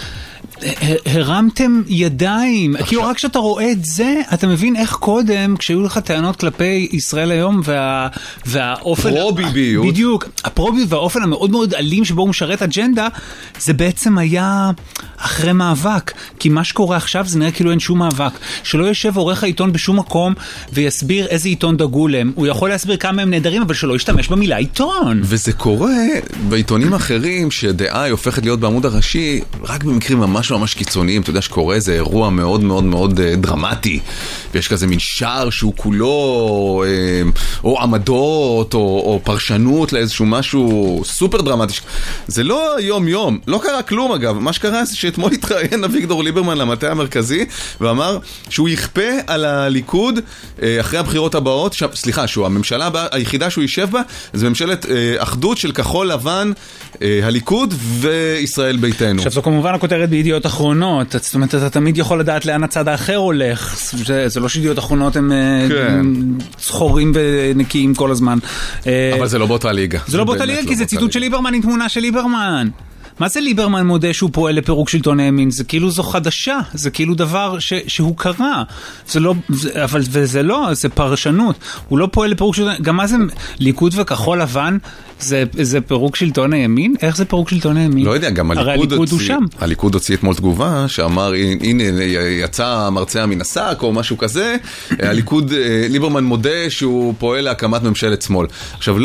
Speaker 6: הרמתם ידיים, כאילו רק כשאתה רואה את זה, אתה מבין איך קודם, כשהיו לך טענות כלפי ישראל היום, והאופן...
Speaker 5: פרו-ביביות.
Speaker 6: בדיוק, הפרו-ביביות והאופן המאוד מאוד אלים שבו הוא משרת אג'נדה, זה בעצם היה אחרי מאבק, כי מה שקורה עכשיו זה נראה כאילו אין שום מאבק, שלא יושב עורך העיתון בשום מקום, ויסביר איזה עיתון דגול הם, הוא יכול להסביר כמה הם נהדרים, אבל שלא ישתמש במילה עיתון.
Speaker 5: וזה קורה בעיתונים אחרים, שדעה היא הופכת להיות בעמוד הראשי, רק במקרים ממש ממש קיצוניים, אתה יודע שקורה איזה אירוע מאוד מאוד מאוד דרמטי, ויש כזה מין שער שהוא כולו או עמדות או, או פרשנות לאיזשהו משהו סופר דרמטי. זה לא יום יום, לא קרה כלום אגב. מה שקרה זה שאתמול התראיין אביגדור ליברמן למטה המרכזי ואמר שהוא יכפה על הליכוד אחרי הבחירות הבאות, ש... סליחה, שהוא הממשלה היחידה שהוא יישב בה, זה ממשלת אחדות של כחול לבן, הליכוד וישראל ביתנו.
Speaker 6: עכשיו זו כמובן הכותרת בידיעות אחרונות, זאת אומרת אתה תמיד יכול לדעת לאן הצד האחר הולך, זה, זה לא שידיעות אחרונות הם כן. צחורים ונקיים כל הזמן.
Speaker 5: אבל זה לא באותה ליגה.
Speaker 6: זה לא באותה ליגה כי זה ציטוט של ליברמן עם תמונה של ליברמן. מה זה ליברמן מודה שהוא פועל לפירוק שלטון הימין? זה כאילו זו חדשה, זה כאילו דבר ש, שהוא קרה. זה לא, זה, אבל וזה לא, זה פרשנות. הוא לא פועל לפירוק שלטון, גם מה זה ליכוד וכחול לבן? זה, זה פירוק שלטון הימין? איך זה פירוק שלטון הימין?
Speaker 5: לא יודע, גם הליכוד,
Speaker 6: הליכוד
Speaker 5: הוציא, הליכוד הוציא אתמול תגובה שאמר, הנה יצא מרצע מן השק או משהו כזה, הליכוד, ליברמן מודה שהוא פועל להקמת ממשלת שמאל. עכשיו לא,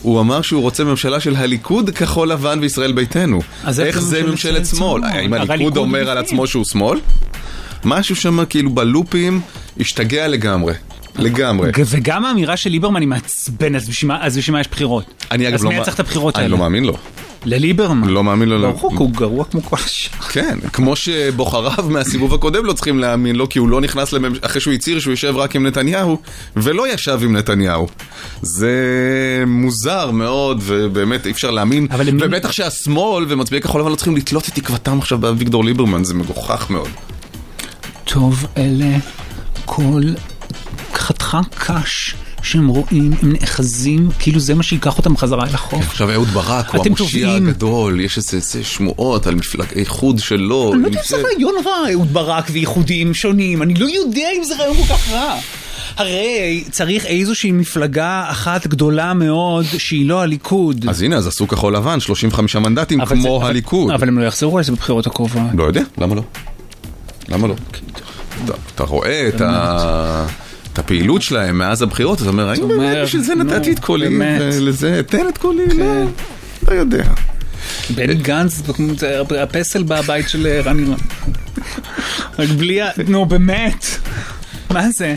Speaker 5: הוא אמר שהוא רוצה ממשלה של הליכוד, כחול לבן וישראל ביתנו. איך זה ממשלת שמאל? האם הליכוד אומר על עצמו שהוא שמאל? משהו שם כאילו בלופים השתגע לגמרי. לגמרי.
Speaker 6: וגם האמירה של ליברמן היא מעצבן, אז בשביל מה יש בחירות? אז מי יצטרך את הבחירות האלה?
Speaker 5: אני לא מאמין לו.
Speaker 6: לליברמן?
Speaker 5: לא מאמין לו.
Speaker 6: ברור, הוא גרוע כמו כל השאר.
Speaker 5: כן, כמו שבוחריו מהסיבוב הקודם לא צריכים להאמין לו, כי הוא לא נכנס אחרי שהוא הצהיר שהוא יושב רק עם נתניהו, ולא ישב עם נתניהו. זה מוזר מאוד, ובאמת אי אפשר להאמין. ובטח שהשמאל ומצביעי כחול לבן לא צריכים לתלות את תקוותם עכשיו באביגדור ליברמן, זה מגוחך מאוד.
Speaker 6: טוב, אלה כל חתיכה קש שהם רואים, הם נאחזים, כאילו זה מה שיקח אותם חזרה אל החוף.
Speaker 5: עכשיו אהוד ברק הוא המושיע הגדול, יש איזה שמועות על מפלג איחוד שלו.
Speaker 6: אני לא יודע אם זה רעיון רע, אהוד ברק ואיחודים שונים, אני לא יודע אם זה רעיון כל כך רע. הרי צריך איזושהי מפלגה אחת גדולה מאוד שהיא לא הליכוד.
Speaker 5: אז הנה, אז עשו כחול לבן, שלושים וחמישה מנדטים כמו הליכוד.
Speaker 6: אבל הם לא יחזרו על זה בבחירות הקרובות.
Speaker 5: לא יודע, למה לא? למה לא? אתה רואה את ה... את הפעילות שלהם מאז הבחירות, אתה אומר, האם באמת בשביל זה נתתי את קולי, ולזה תן את קולי, לא, לא יודע.
Speaker 6: בני גנץ, הפסל בבית של רני רן. רק בלי, נו באמת, מה זה?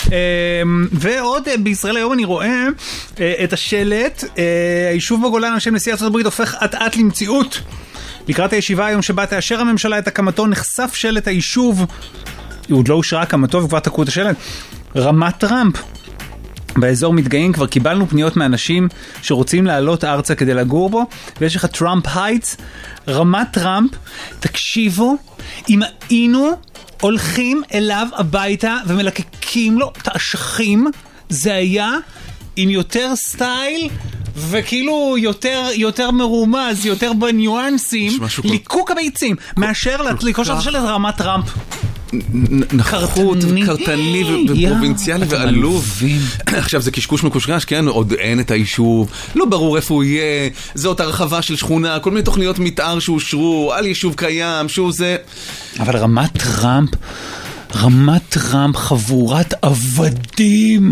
Speaker 6: ועוד בישראל היום אני רואה את השלט, היישוב בגולן על שם נשיא ארצות הברית הופך אט-אט למציאות. לקראת הישיבה היום שבה תאשר הממשלה את הקמתו, נחשף שלט היישוב, הוא עוד לא אושרה הקמתו וכבר תקעו את השלט, רמת טראמפ. באזור מתגאים, כבר קיבלנו פניות מאנשים שרוצים לעלות ארצה כדי לגור בו, ויש לך טראמפ הייטס, רמת טראמפ. תקשיבו, אם היינו הולכים אליו הביתה ומלקקים לו את האשכים, זה היה עם יותר סטייל וכאילו יותר יותר מרומז, יותר בניואנסים, ליקוק הביצים, מאשר לקוש את השלט רמת טראמפ.
Speaker 5: נחות, קרטני ופרובינציאלי ועלוב. עכשיו זה קשקוש מקושקש, כן? עוד אין את היישוב, לא ברור איפה הוא יהיה, זה אותה הרחבה של שכונה, כל מיני תוכניות מתאר שאושרו על יישוב קיים, שהוא זה. אבל
Speaker 6: רמת טראמפ, רמת טראמפ חבורת עבדים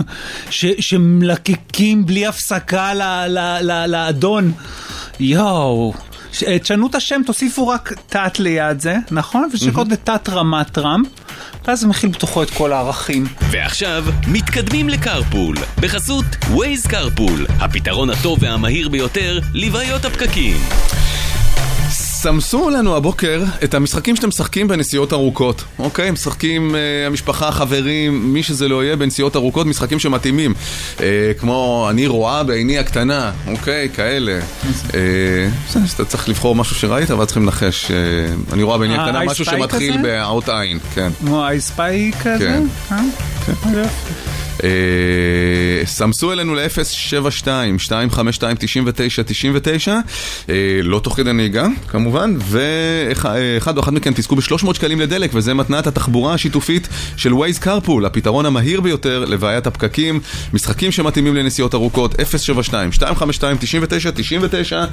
Speaker 6: שמלקקים בלי הפסקה לאדון. יואו, תשנו את השם, תוסיפו רק תת ליד זה, נכון? ושקוד לתת רמת טראמפ, ואז זה מכיל בתוכו את כל הערכים.
Speaker 7: ועכשיו מתקדמים לקרפול, בחסות ווייז קרפול, הפתרון הטוב והמהיר ביותר לבעיות הפקקים.
Speaker 5: סמסו לנו הבוקר את המשחקים שאתם משחקים בנסיעות ארוכות, אוקיי? משחקים, אה, המשפחה, חברים, מי שזה לא יהיה בנסיעות ארוכות, משחקים שמתאימים, אה, כמו אני רואה בעיני הקטנה, אוקיי? כאלה. אה, אתה צריך לבחור משהו שראית, אבל צריכים לנחש. אה, אני רואה בעיני הקטנה משהו שמתחיל באות עין, כן.
Speaker 6: כמו אייספיי כזה?
Speaker 5: כן. כן. סמסו אלינו ל-אפס שבע שתיים שתיים חמש שתיים תשעים ותשע תשעים ותשע, לא תוך כדי נהיגה כמובן, ואחד או אחת מכן תזכו ב-שלוש מאות שקלים לדלק, וזה מתנת התחבורה השיתופית של ווייז קרפול, הפתרון המהיר ביותר לבעיית הפקקים. משחקים שמתאימים לנסיעות ארוכות, אפס שבע שתיים שתיים חמש שתיים תשעים ותשע תשעים ותשע.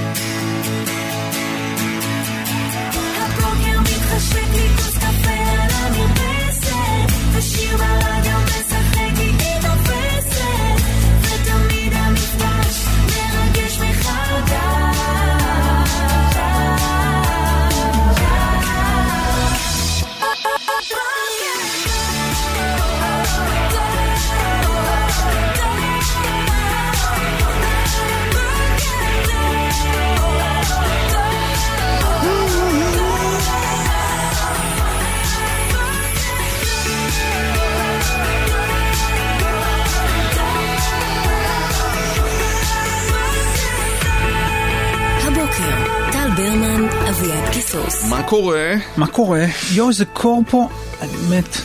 Speaker 5: מה קורה?
Speaker 6: מה קורה? יו, זה קור פה. אני מת.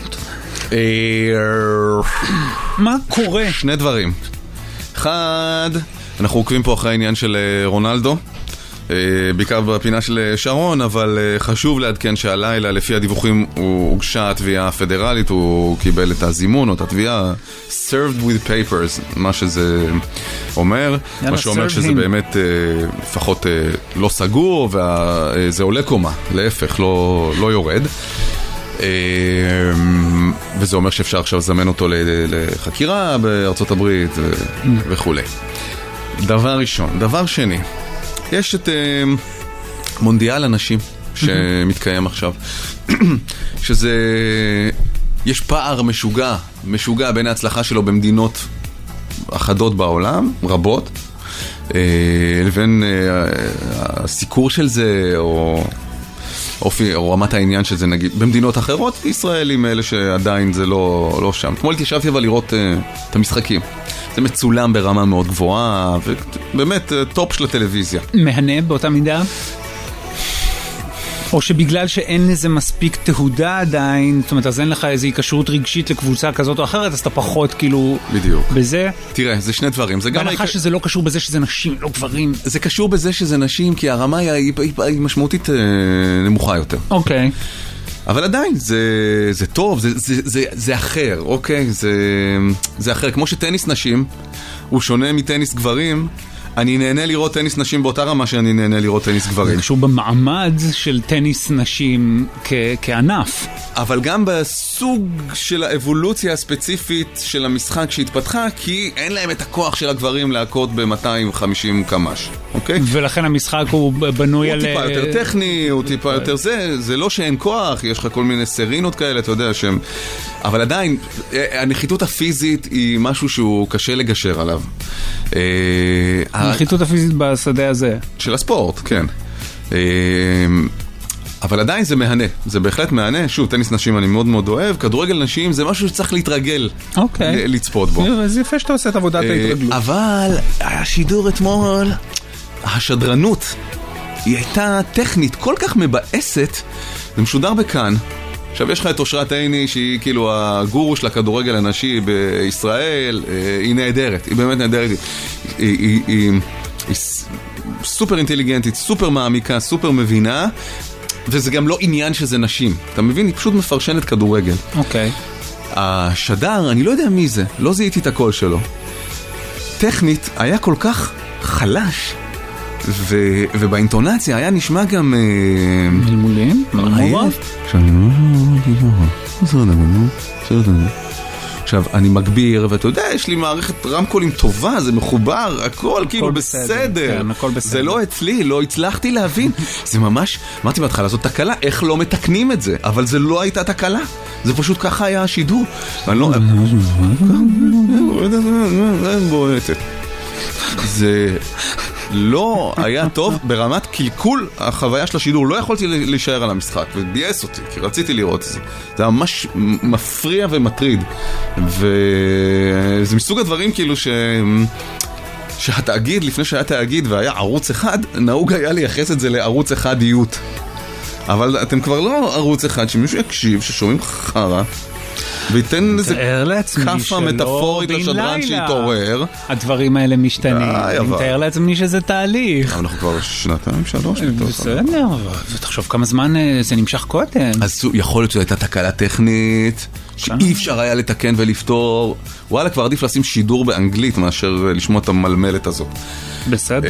Speaker 6: מה קורה?
Speaker 5: שני דברים. אחד, אנחנו עוקבים פה אחרי העניין של רונלדו, בעיקר בפינה של שרון, אבל חשוב לעדכן שהלילה, לפי הדיווחים, הוא הוגשה התביעה פדרלית, הוא קיבל את הזימון או את התביעה served with papers, מה שזה אומר, מה שאומר שזה באמת לפחות לא סגור, וזה עולה קומה, להפך, לא, לא יורד. וזה אומר שאפשר עכשיו לזמן אותו לחקירה בארצות הברית וכו'. דבר ראשון. דבר שני, יש את uh, מונדיאל הנשים שמתקיים עכשיו, שזה, יש פער משוגע, משוגע בין ההצלחה שלו במדינות אחדות בעולם, רבות, uh, לבין uh, הסיקור של זה, או... אופי, או רמת העניין שזה נגיד במדינות אחרות, וישראל עם אלה שעדיין זה לא, לא שם. אתמול התיישבתי אבל לראות uh, את המשחקים. זה מצולם ברמה מאוד גבוהה, ובאמת uh, טופ של הטלוויזיה.
Speaker 6: מהנה באותה מידה? או שבגלל שאין לזה מספיק תהודה עדיין, זאת אומרת, אז אין לך איזו היקשרות רגשית לקבוצה כזאת או אחרת, אז אתה פחות כאילו...
Speaker 5: בדיוק.
Speaker 6: בזה?
Speaker 5: תראה, זה שני דברים. זה גם...
Speaker 6: בהנחה שזה לא קשור בזה שזה נשים, לא גברים.
Speaker 5: זה קשור בזה שזה נשים, כי הרמה היא, היא, היא, היא משמעותית אה, נמוכה יותר.
Speaker 6: אוקיי.
Speaker 5: אבל עדיין, זה, זה טוב, זה, זה, זה, זה אחר, אוקיי? זה, זה אחר. כמו שטניס נשים, הוא שונה מטניס גברים, אני נהנה לראות טניס נשים באותה רמה שאני נהנה לראות טניס גברים.
Speaker 6: זה קשור במעמד של טניס נשים כ- כענף.
Speaker 5: אבל גם בסוג של האבולוציה הספציפית של המשחק שהתפתחה, כי אין להם את הכוח של הגברים להכות ב-מאתיים וחמישים קמ"ש, אוקיי?
Speaker 6: ולכן המשחק הוא בנוי
Speaker 5: הוא
Speaker 6: על...
Speaker 5: הוא טיפה יותר טכני, הוא טיפה יותר זה, זה לא שאין כוח, יש לך כל מיני סרינות כאלה, אתה יודע שהם... אבל עדיין, הנחיתות הפיזית היא משהו שהוא קשה לגשר עליו.
Speaker 6: הנחיתות הפיזית בשדה הזה.
Speaker 5: של הספורט, כן. אבל עדיין זה מהנה, זה בהחלט מהנה. שוב, טניס נשים אני מאוד מאוד אוהב, כדורגל נשים זה משהו שצריך להתרגל לצפות בו.
Speaker 6: אז יפה שאתה עושה את עבודת ההתרגלות.
Speaker 5: אבל השידור אתמול, השדרנות, היא הייתה טכנית כל כך מבאסת, זה משודר בכאן. עכשיו יש לך את אושרת עיני שהיא כאילו הגורו של הכדורגל הנשי בישראל, היא נהדרת, היא באמת נהדרת, היא, היא, היא, היא, היא סופר אינטליגנטית, סופר מעמיקה, סופר מבינה, וזה גם לא עניין שזה נשים, אתה מבין? היא פשוט מפרשנת כדורגל.
Speaker 6: אוקיי.
Speaker 5: השדר, אני לא יודע מי זה, לא זיהיתי את הקול שלו. טכנית היה כל כך חלש, ו- ובאינטונציה היה נשמע גם...
Speaker 6: מלמולים? מלמולות?
Speaker 5: עכשיו, אני מגביר, ואתה יודע, יש לי מערכת רמקולים טובה, זה מחובר, הכל כאילו בסדר. זה לא אצלי, לא הצלחתי להבין. זה ממש, אמרתי בהתחלה, זאת תקלה, איך לא מתקנים את זה? אבל זה לא הייתה תקלה. זה פשוט ככה היה השידור. אני לא... זה... לא היה טוב ברמת קלקול החוויה של השידור. לא יכולתי להישאר על המשחק ובייס אותי, כי רציתי לראות את זה. זה ממש מפריע ומטריד, וזה מסוג הדברים כאילו ש... שהתאגיד, לפני שהיה תאגיד והיה ערוץ אחד, נהוג היה לייחס את זה לערוץ אחדיות. אבל אתם כבר לא ערוץ אחד שמישהו יקשיב, ששומעים חרה ויתן איזה כפה מטאפורית לשדרן שהתעורר.
Speaker 6: הדברים האלה משתנים. אני מתאר לעצמי שזה תהליך.
Speaker 5: אנחנו כבר שנתיים, שלוש.
Speaker 6: בסדר, ותחשוב כמה זמן זה נמשך קודם.
Speaker 5: אז יכול להיות שזו הייתה תקלה טכנית שאי אפשר היה לתקן ולפתור. וואלה, כבר עדיף לשים שידור באנגלית מאשר לשמוע את המלמלת הזאת.
Speaker 6: בסדר.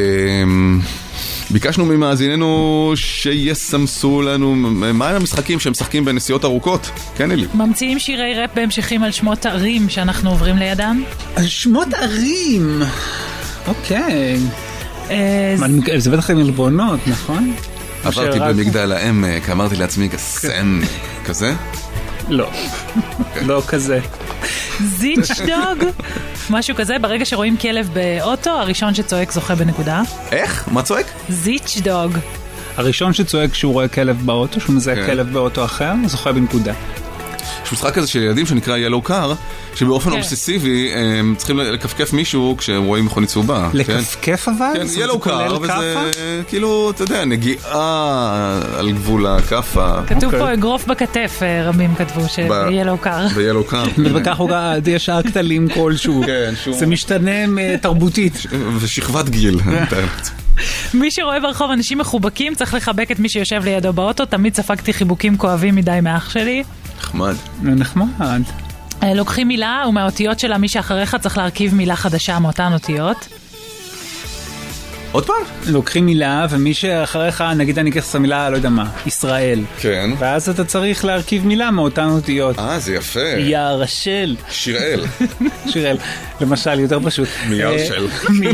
Speaker 5: ביקשנו ממאזיננו שיסמסו לנו מה המשחקים שהם משחקים בנסיעות ארוכות. כן, אלי?
Speaker 16: ממציאים שירי רפ בהמשכים על שמות ערים שאנחנו עוברים לידם?
Speaker 6: על שמות ערים? אוקיי. זה בטח עם אלבונות, נכון?
Speaker 5: עברתי במגדל העמק, אמרתי לעצמי כסם כזה?
Speaker 6: לא, לא כזה.
Speaker 16: זיצ'דוג? משהו כזה, ברגע שרואים כלב באוטו, הראשון שצועק זוכה בנקודה.
Speaker 5: איך? מה צועק?
Speaker 16: זיצ'דוג.
Speaker 6: הראשון שצועק שהוא רואה כלב באוטו, שהוא מזהה כלב באוטו אחר, זוכה בנקודה.
Speaker 5: יש משחק כזה של ילדים שנקרא ילו קאר, שבאופן אובססיבי הם צריכים לקפקף מישהו כשהם רואים מכונית צהובה.
Speaker 6: לקפקף אבל?
Speaker 5: כן, ילו קאר, וזה כאילו, אתה יודע, נגיעה על גבול הקפה.
Speaker 16: כתוב פה אגרוף בכתף, רבים כתבו שב-ילו קאר.
Speaker 5: ב-ילו קאר.
Speaker 6: וכך הוא יש אקטלים כלשהו. זה משתנה תרבותית.
Speaker 5: ושכבת גיל.
Speaker 16: מי שרואה ברחוב אנשים מחובקים צריך לחבק את מי שיושב לידו באוטו. תמיד ספגתי חיבוקים כואבים מדי מאח שלי.
Speaker 5: נחמד.
Speaker 6: נחמד.
Speaker 16: לוקחים מילה ומהאותיות שלה מי שאחריך צריך להרכיב מילה חדשה מאותן אותיות.
Speaker 5: עוד פעם?
Speaker 6: לוקחים מילה, ומי שאחריך, נגיד אני אקח את המילה, לא יודע מה, ישראל.
Speaker 5: כן.
Speaker 6: ואז אתה צריך להרכיב מילה מאותן אותיות.
Speaker 5: אה, זה יפה.
Speaker 6: ירשל.
Speaker 5: שיראל.
Speaker 6: שיראל. למשל, יותר פשוט.
Speaker 5: מירשל.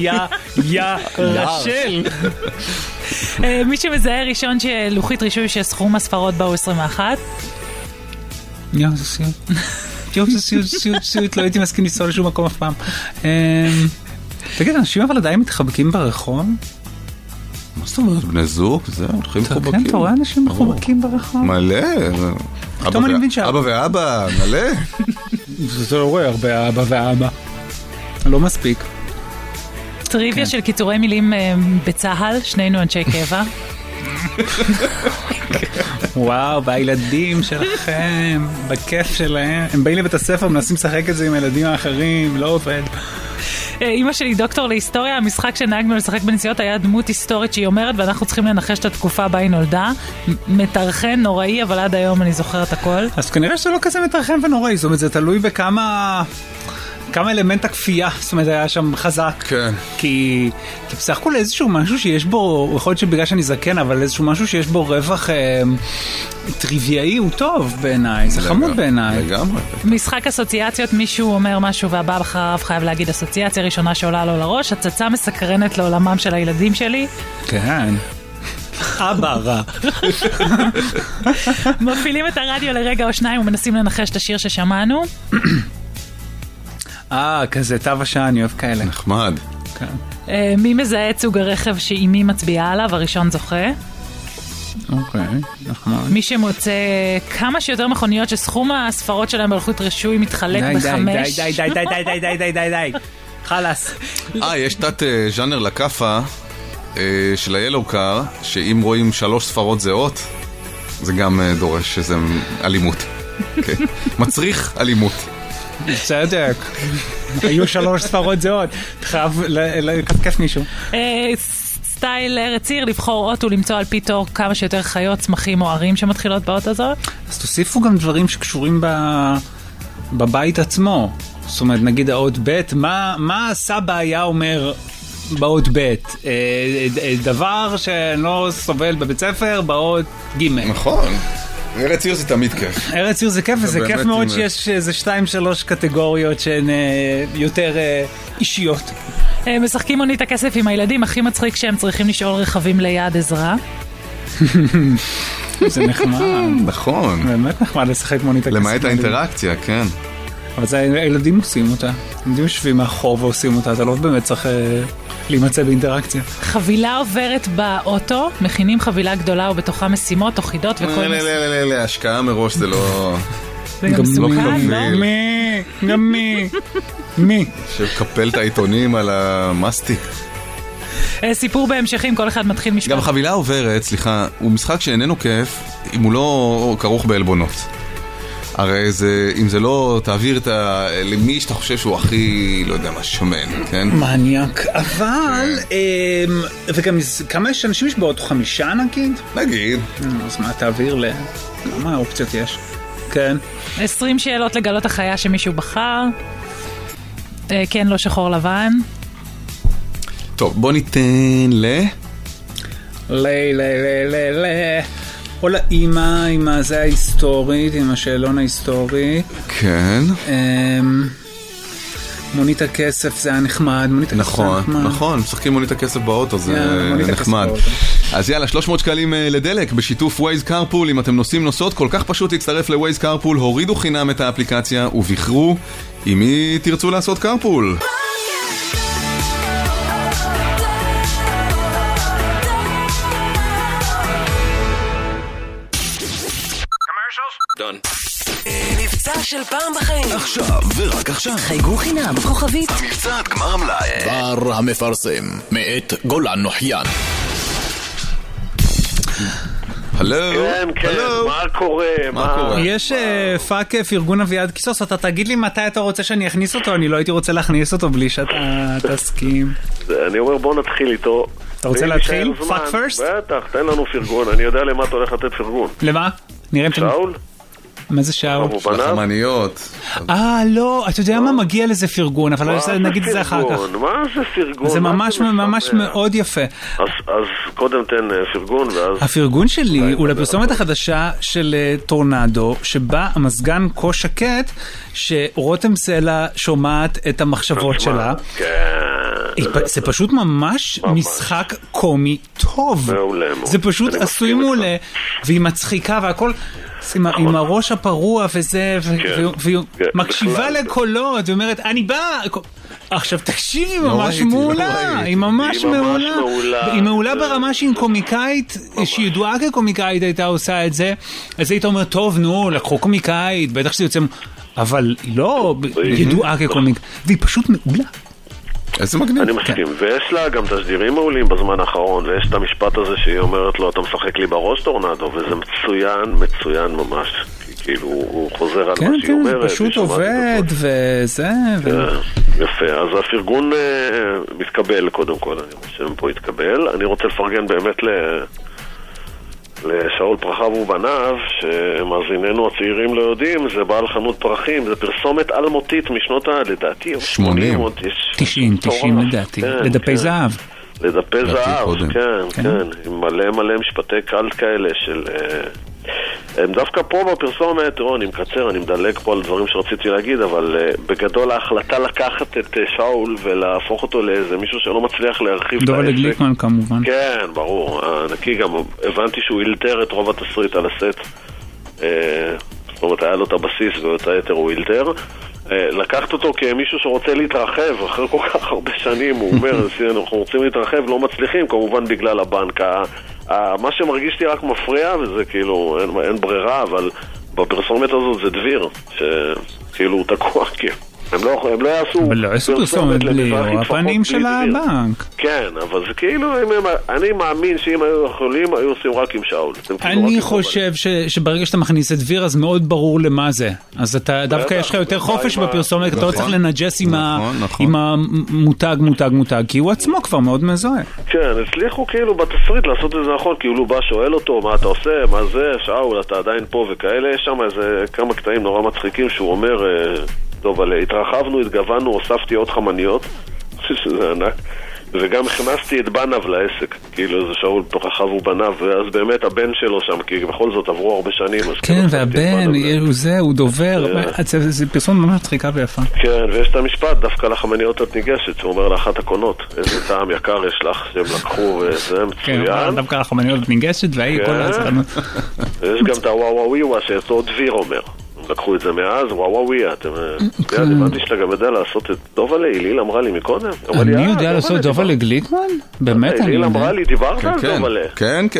Speaker 6: מירשל.
Speaker 16: מי שמזהה ראשון שלוחית רישוי שסכום הספרות בה הוא עשרים ואחת.
Speaker 6: יואו, זה סיוט. יואו, זה סיוט, סיוט, סיוט. לא הייתי מסכים לנסוע לשום מקום אף פעם. תגיד, אנשים אבל עדיין מתחבקים ברחוב?
Speaker 5: מה זאת אומרת? בני זוג? זה, הולכים מחובקים.
Speaker 6: כן, אתה רואה אנשים מחובקים ברחוב?
Speaker 5: מלא.
Speaker 6: פתאום אני מבין שאבא.
Speaker 5: אבא ואבא, מלא.
Speaker 6: זה לא רואה הרבה אבא ואבא. לא מספיק.
Speaker 16: טריוויה של קיצורי מילים בצהל, שנינו אנשי קבע.
Speaker 6: וואו, בילדים שלכם, בכיף שלהם. הם באים לבית הספר, מנסים לשחק את זה עם הילדים האחרים, לא עובד.
Speaker 16: אמא שלי דוקטור להיסטוריה, המשחק שנהגנו לשחק בנסיעות היה דמות היסטורית שהיא אומרת, ואנחנו צריכים לנחש את התקופה בה היא נולדה. מתרחן, נוראי, אבל עד היום אני זוכרת הכל.
Speaker 6: אז כנראה שזה לא כזה מתרחן ונוראי, זאת אומרת, זה תלוי בכמה... כמה אלמנט הכפייה, זאת אומרת, היה שם חזק.
Speaker 5: כן.
Speaker 6: כי, כי בסך הכל איזשהו משהו שיש בו, יכול להיות שבגלל שאני זקן, אבל איזשהו משהו שיש בו רווח אה, טריוויאי הוא טוב בעיניי, זה חמוד בעיניי.
Speaker 5: לגמרי.
Speaker 16: משחק אסוציאציות, מישהו אומר משהו והבא אחריו חייב להגיד אסוציאציה ראשונה שעולה לו לראש, הצצה מסקרנת לעולמם של הילדים שלי.
Speaker 6: כן. אבא רע.
Speaker 16: מפעילים את הרדיו לרגע או שניים ומנסים לנחש את השיר ששמענו.
Speaker 6: אה, כזה תו השעה, אני אוהב כאלה.
Speaker 5: נחמד.
Speaker 6: כן.
Speaker 16: מי מזהה את סוג הרכב שאימי מצביעה עליו, הראשון זוכה.
Speaker 6: אוקיי, נחמד.
Speaker 16: מי שמוצא כמה שיותר מכוניות שסכום הספרות שלהם בלוחית רישוי מתחלק בחמש.
Speaker 6: די, די, די, די, די, די, די, די, די. חלס.
Speaker 5: אה, יש תת ז'אנר לקפה של הילו קאר, שאם רואים שלוש ספרות זהות, זה גם דורש שזה אלימות. מצריך אלימות.
Speaker 6: צדק. היו שלוש ספרות זהות. אתה חייב לקפקף מישהו.
Speaker 16: סטייל ארץ עיר, לבחור אוטו, למצוא על פי תור כמה שיותר חיות, צמחים או ערים שמתחילות באות הזאת.
Speaker 6: אז תוסיפו גם דברים שקשורים בבית עצמו. זאת אומרת, נגיד האות ב', מה הסבא היה אומר באות ב'? דבר שלא סובל בבית ספר, באות ג'.
Speaker 5: נכון. ארץ עיר זה תמיד כיף.
Speaker 6: ארץ עיר זה כיף, וזה כיף מאוד שיש איזה שתיים שלוש קטגוריות שהן יותר אישיות.
Speaker 16: משחקים מונית הכסף עם הילדים, הכי מצחיק שהם צריכים לשאול רכבים ליד עזרה.
Speaker 6: זה נחמד.
Speaker 5: נכון.
Speaker 6: באמת נחמד לשחק מונית הכסף.
Speaker 5: למעט האינטראקציה, כן.
Speaker 6: אבל זה הילדים עושים אותה. ילדים יושבים מאחור ועושים אותה, אתה לא באמת צריך להימצא באינטראקציה.
Speaker 16: חבילה עוברת באוטו, מכינים חבילה גדולה ובתוכה משימות או חידות וכל
Speaker 5: משימות. לא, לא, לא, לא, השקעה מראש זה לא...
Speaker 16: זה גם מסוכן, לא?
Speaker 6: מי? גם מי? מי?
Speaker 5: שקפל את העיתונים על המסטיק.
Speaker 16: סיפור בהמשכים, כל אחד מתחיל משפט.
Speaker 5: גם חבילה עוברת, סליחה, הוא משחק שאיננו כיף אם הוא לא כרוך בעלבונות. הרי זה, אם זה לא, תעביר את ה... למי שאתה חושב שהוא הכי, לא יודע מה, שמן, כן?
Speaker 6: מניאק, אבל... וגם כמה יש אנשים יש באוטו? חמישה נגיד?
Speaker 5: נגיד.
Speaker 6: אז מה, תעביר ל... כמה אופציות יש? כן.
Speaker 16: עשרים שאלות לגלות החיה שמישהו בחר. כן, לא שחור לבן.
Speaker 5: טוב, בוא ניתן ל...
Speaker 6: ל... ל... ל... ל... ל... או לאמא, עם הזה ההיסטורית, עם השאלון ההיסטורי.
Speaker 5: כן.
Speaker 6: מונית הכסף זה היה נחמד.
Speaker 5: נכון, נכון, משחקים מונית הכסף באוטו, זה נחמד. אז יאללה, שלוש מאות שקלים לדלק בשיתוף ווייז קארפול. אם אתם נוסעים נוסעות, כל כך פשוט להצטרף לווייז קארפול, הורידו חינם את האפליקציה ובחרו עם מי תרצו לעשות קארפול.
Speaker 4: מבצע של פעם בחיים.
Speaker 2: עכשיו ורק עכשיו.
Speaker 4: חייגו חינם, כוכבית.
Speaker 2: המבצע עד גמר המלאי. דבר המפרסם, מאת גולן נוחיין.
Speaker 5: הלו.
Speaker 17: כן, כן, מה קורה?
Speaker 5: מה קורה?
Speaker 6: יש פאק פרגון אביעד כיסוס, אתה תגיד לי מתי אתה רוצה שאני אכניס אותו, אני לא הייתי רוצה להכניס אותו בלי שאתה תסכים.
Speaker 17: אני אומר בוא נתחיל איתו.
Speaker 6: אתה רוצה להתחיל? פאק פרסט?
Speaker 17: בטח, תן לנו פרגון, אני יודע למה אתה הולך לתת פרגון.
Speaker 6: למה? נראה אם...
Speaker 17: שאול?
Speaker 6: מה זה שאול?
Speaker 5: לחמניות.
Speaker 6: אה, לא, אתה יודע מה מגיע לזה פרגון, אבל נגיד את זה אחר כך.
Speaker 17: מה זה פרגון?
Speaker 6: זה ממש ממש מאוד יפה.
Speaker 17: אז קודם תן פרגון ואז...
Speaker 6: הפרגון שלי הוא לפרסומת החדשה של טורנדו, שבה המזגן כה שקט, שרותם סלע שומעת את המחשבות שלה. זה פשוט ממש משחק קומי טוב. זה פשוט עשוי מעולה, והיא מצחיקה והכל... עם הראש הפרוע וזה, והיא מקשיבה לקולות, ואומרת, אני באה... עכשיו תקשיב, היא ממש מעולה, היא ממש מעולה, היא מעולה ברמה שהיא קומיקאית, שהיא ידועה כקומיקאית הייתה עושה את זה, אז היית אומר, טוב, נו, לקחו קומיקאית, בטח שזה יוצא, אבל היא לא ידועה כקומיקאית, והיא פשוט מעולה.
Speaker 5: איזה מגניב.
Speaker 17: אני מסכים, ויש לה גם תשדירים מעולים בזמן האחרון, ויש את המשפט הזה שהיא אומרת לו, אתה משחק לי בראש טורנדו, וזה מצוין, מצוין ממש. כאילו, הוא חוזר על מה שהיא אומרת.
Speaker 6: כן, כן, פשוט עובד, וזה...
Speaker 17: יפה, אז הפרגון מתקבל קודם כל, אני חושב פה התקבל. אני רוצה לפרגן באמת ל... לשאול פרחיו ובניו, שמאזיננו הצעירים לא יודעים, זה בעל חנות פרחים, זה פרסומת אלמותית משנות ה... לדעתי,
Speaker 5: שמונים.
Speaker 6: תשעים, תשעים לדעתי, לדפי זהב.
Speaker 17: לדפי זהב, כן, כן, עם מלא מלא משפטי קלט כאלה של... הם דווקא פה בפרסומת, תראו, אני מקצר, אני מדלג פה על דברים שרציתי להגיד, אבל uh, בגדול ההחלטה לקחת את uh, שאול ולהפוך אותו לאיזה מישהו שלא מצליח להרחיב את העסק.
Speaker 6: דובל גליקמן כמובן.
Speaker 17: כן, ברור. הנקי גם, הבנתי שהוא אילתר את רוב התסריט על הסט. Uh, זאת אומרת, היה לו את הבסיס ואת היתר הוא אילתר. Uh, לקחת אותו כמישהו שרוצה להתרחב, אחרי כל כך הרבה שנים, הוא אומר, אנחנו רוצים להתרחב, לא מצליחים, כמובן בגלל הבנק. מה שמרגיש לי רק מפריע, וזה כאילו, אין, אין ברירה, אבל בפרסומת הזאת זה דביר, שכאילו הוא תקוע, כי הם לא, הם לא יעשו...
Speaker 6: אבל לא יעשו פרסומת בלי, או הפנים של הבנק.
Speaker 17: כן, אבל זה כאילו, אני מאמין שאם היו יכולים, היו עושים רק עם שאול.
Speaker 6: אני חושב שברגע שאתה מכניס את דביר, אז מאוד ברור למה זה. אז אתה דווקא יש לך יותר חופש בפרסומת, אתה לא צריך לנג'ס עם המותג, מותג, מותג, כי הוא עצמו כבר מאוד מזוהה.
Speaker 17: כן, הצליחו כאילו בתסריט לעשות את זה נכון, כאילו בא שואל אותו, מה אתה עושה, מה זה, שאול, אתה עדיין פה וכאלה, יש שם איזה כמה קטעים נורא מצחיקים שהוא אומר... טוב, אבל התרחבנו, התגוונו, הוספתי עוד חמניות, שזה ענק, וגם הכנסתי את בניו לעסק, כאילו זה שאול תוכחב ובניו, ואז באמת הבן שלו שם, כי בכל זאת עברו הרבה שנים.
Speaker 6: כן, והבן, הוא זה, הוא דובר, זה פרסום ממש צחיקה ויפה.
Speaker 17: כן, ויש את המשפט, דווקא לחמניות את ניגשת, שהוא אומר לאחת הקונות, איזה טעם יקר יש לך, שהם לקחו, וזה מצוין.
Speaker 6: כן, דווקא לחמניות את ניגשת, והיא כל הזמן.
Speaker 17: ויש גם את הוואוויווה, שאותו דביר אומר. לקחו את זה מאז, וואו וואו, אתם... אני הבנתי שאתה גם יודע לעשות את דובלה, איליל אמרה לי מקודם.
Speaker 6: אני יודע לעשות דובלה גליקמן? באמת אני יודע.
Speaker 17: איליל אמרה לי, דיברת על דובלה.
Speaker 5: כן, כן.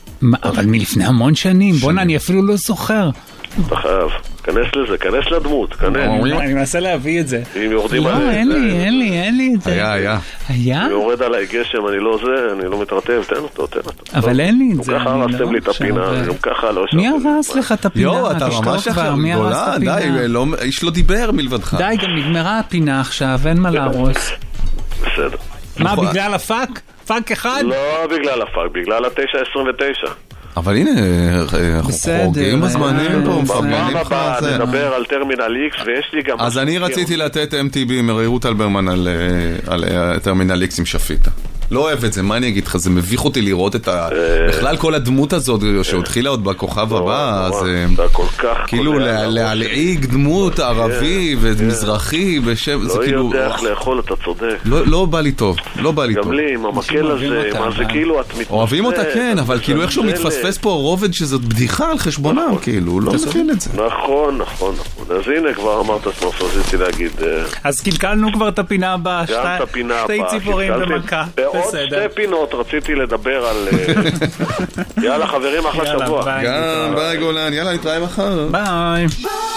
Speaker 6: אבל מלפני המון שנים, בוא'נה, אני אפילו לא זוכר.
Speaker 17: אתה חייב. כנס לזה, כנס לדמות, כנס.
Speaker 6: אני מנסה להביא את זה.
Speaker 17: אם יורדים
Speaker 6: לא, אין לי, אין לי, אין לי את זה.
Speaker 5: היה, היה.
Speaker 6: היה?
Speaker 17: אם יורד עליי גשם, אני לא זה, אני לא מתרטב, תן אותו, תן אותו.
Speaker 6: אבל אין לי את זה.
Speaker 17: גם ככה הרסתם לי את הפינה, גם ככה לא...
Speaker 6: מי הרס לך את הפינה?
Speaker 5: יו, אתה ממש אחר גדולה, די, איש לא דיבר מלבדך.
Speaker 6: די, גם נגמרה הפינה עכשיו, אין מה להרוס.
Speaker 17: בסדר.
Speaker 6: מה, בגלל הפאק? פאק אחד?
Speaker 17: לא בגלל הפאק, בגלל ה-תשע עשרים ותשע.
Speaker 5: אבל הנה, אנחנו חורגים בזמנים פה,
Speaker 17: בפעם הבאה נדבר על טרמינל איקס, ויש לי גם...
Speaker 5: אז אני רציתי לתת אם טי בי מרירות אלברמן על טרמינל איקס עם שפיטה. לא אוהב את זה, מה אני אגיד לך? זה מביך אותי לראות את ה... בכלל כל הדמות הזאת שהתחילה עוד בכוכב הבא, אז כאילו להלעיג דמות ערבי ומזרחי בשם...
Speaker 17: לא יודע איך לאכול, אתה צודק.
Speaker 5: לא בא לי טוב, לא בא לי טוב.
Speaker 17: גם לי, עם המקל הזה, מה זה כאילו את מתנשא...
Speaker 5: אוהבים אותה כן, אבל כאילו איכשהו מתפספס פה רובד שזאת בדיחה על חשבונם, כאילו, לא מבין את זה.
Speaker 17: נכון, נכון, נכון. אז הנה כבר אמרת את מה רציתי להגיד.
Speaker 6: אז קלקלנו כבר את הפינה הבאה, שתי ציפורים במכה.
Speaker 17: בעוד שתי פינות רציתי לדבר על... יאללה חברים, אחלה שבוע.
Speaker 5: גם ביי גולן, יאללה נתראה מחר.
Speaker 6: ביי.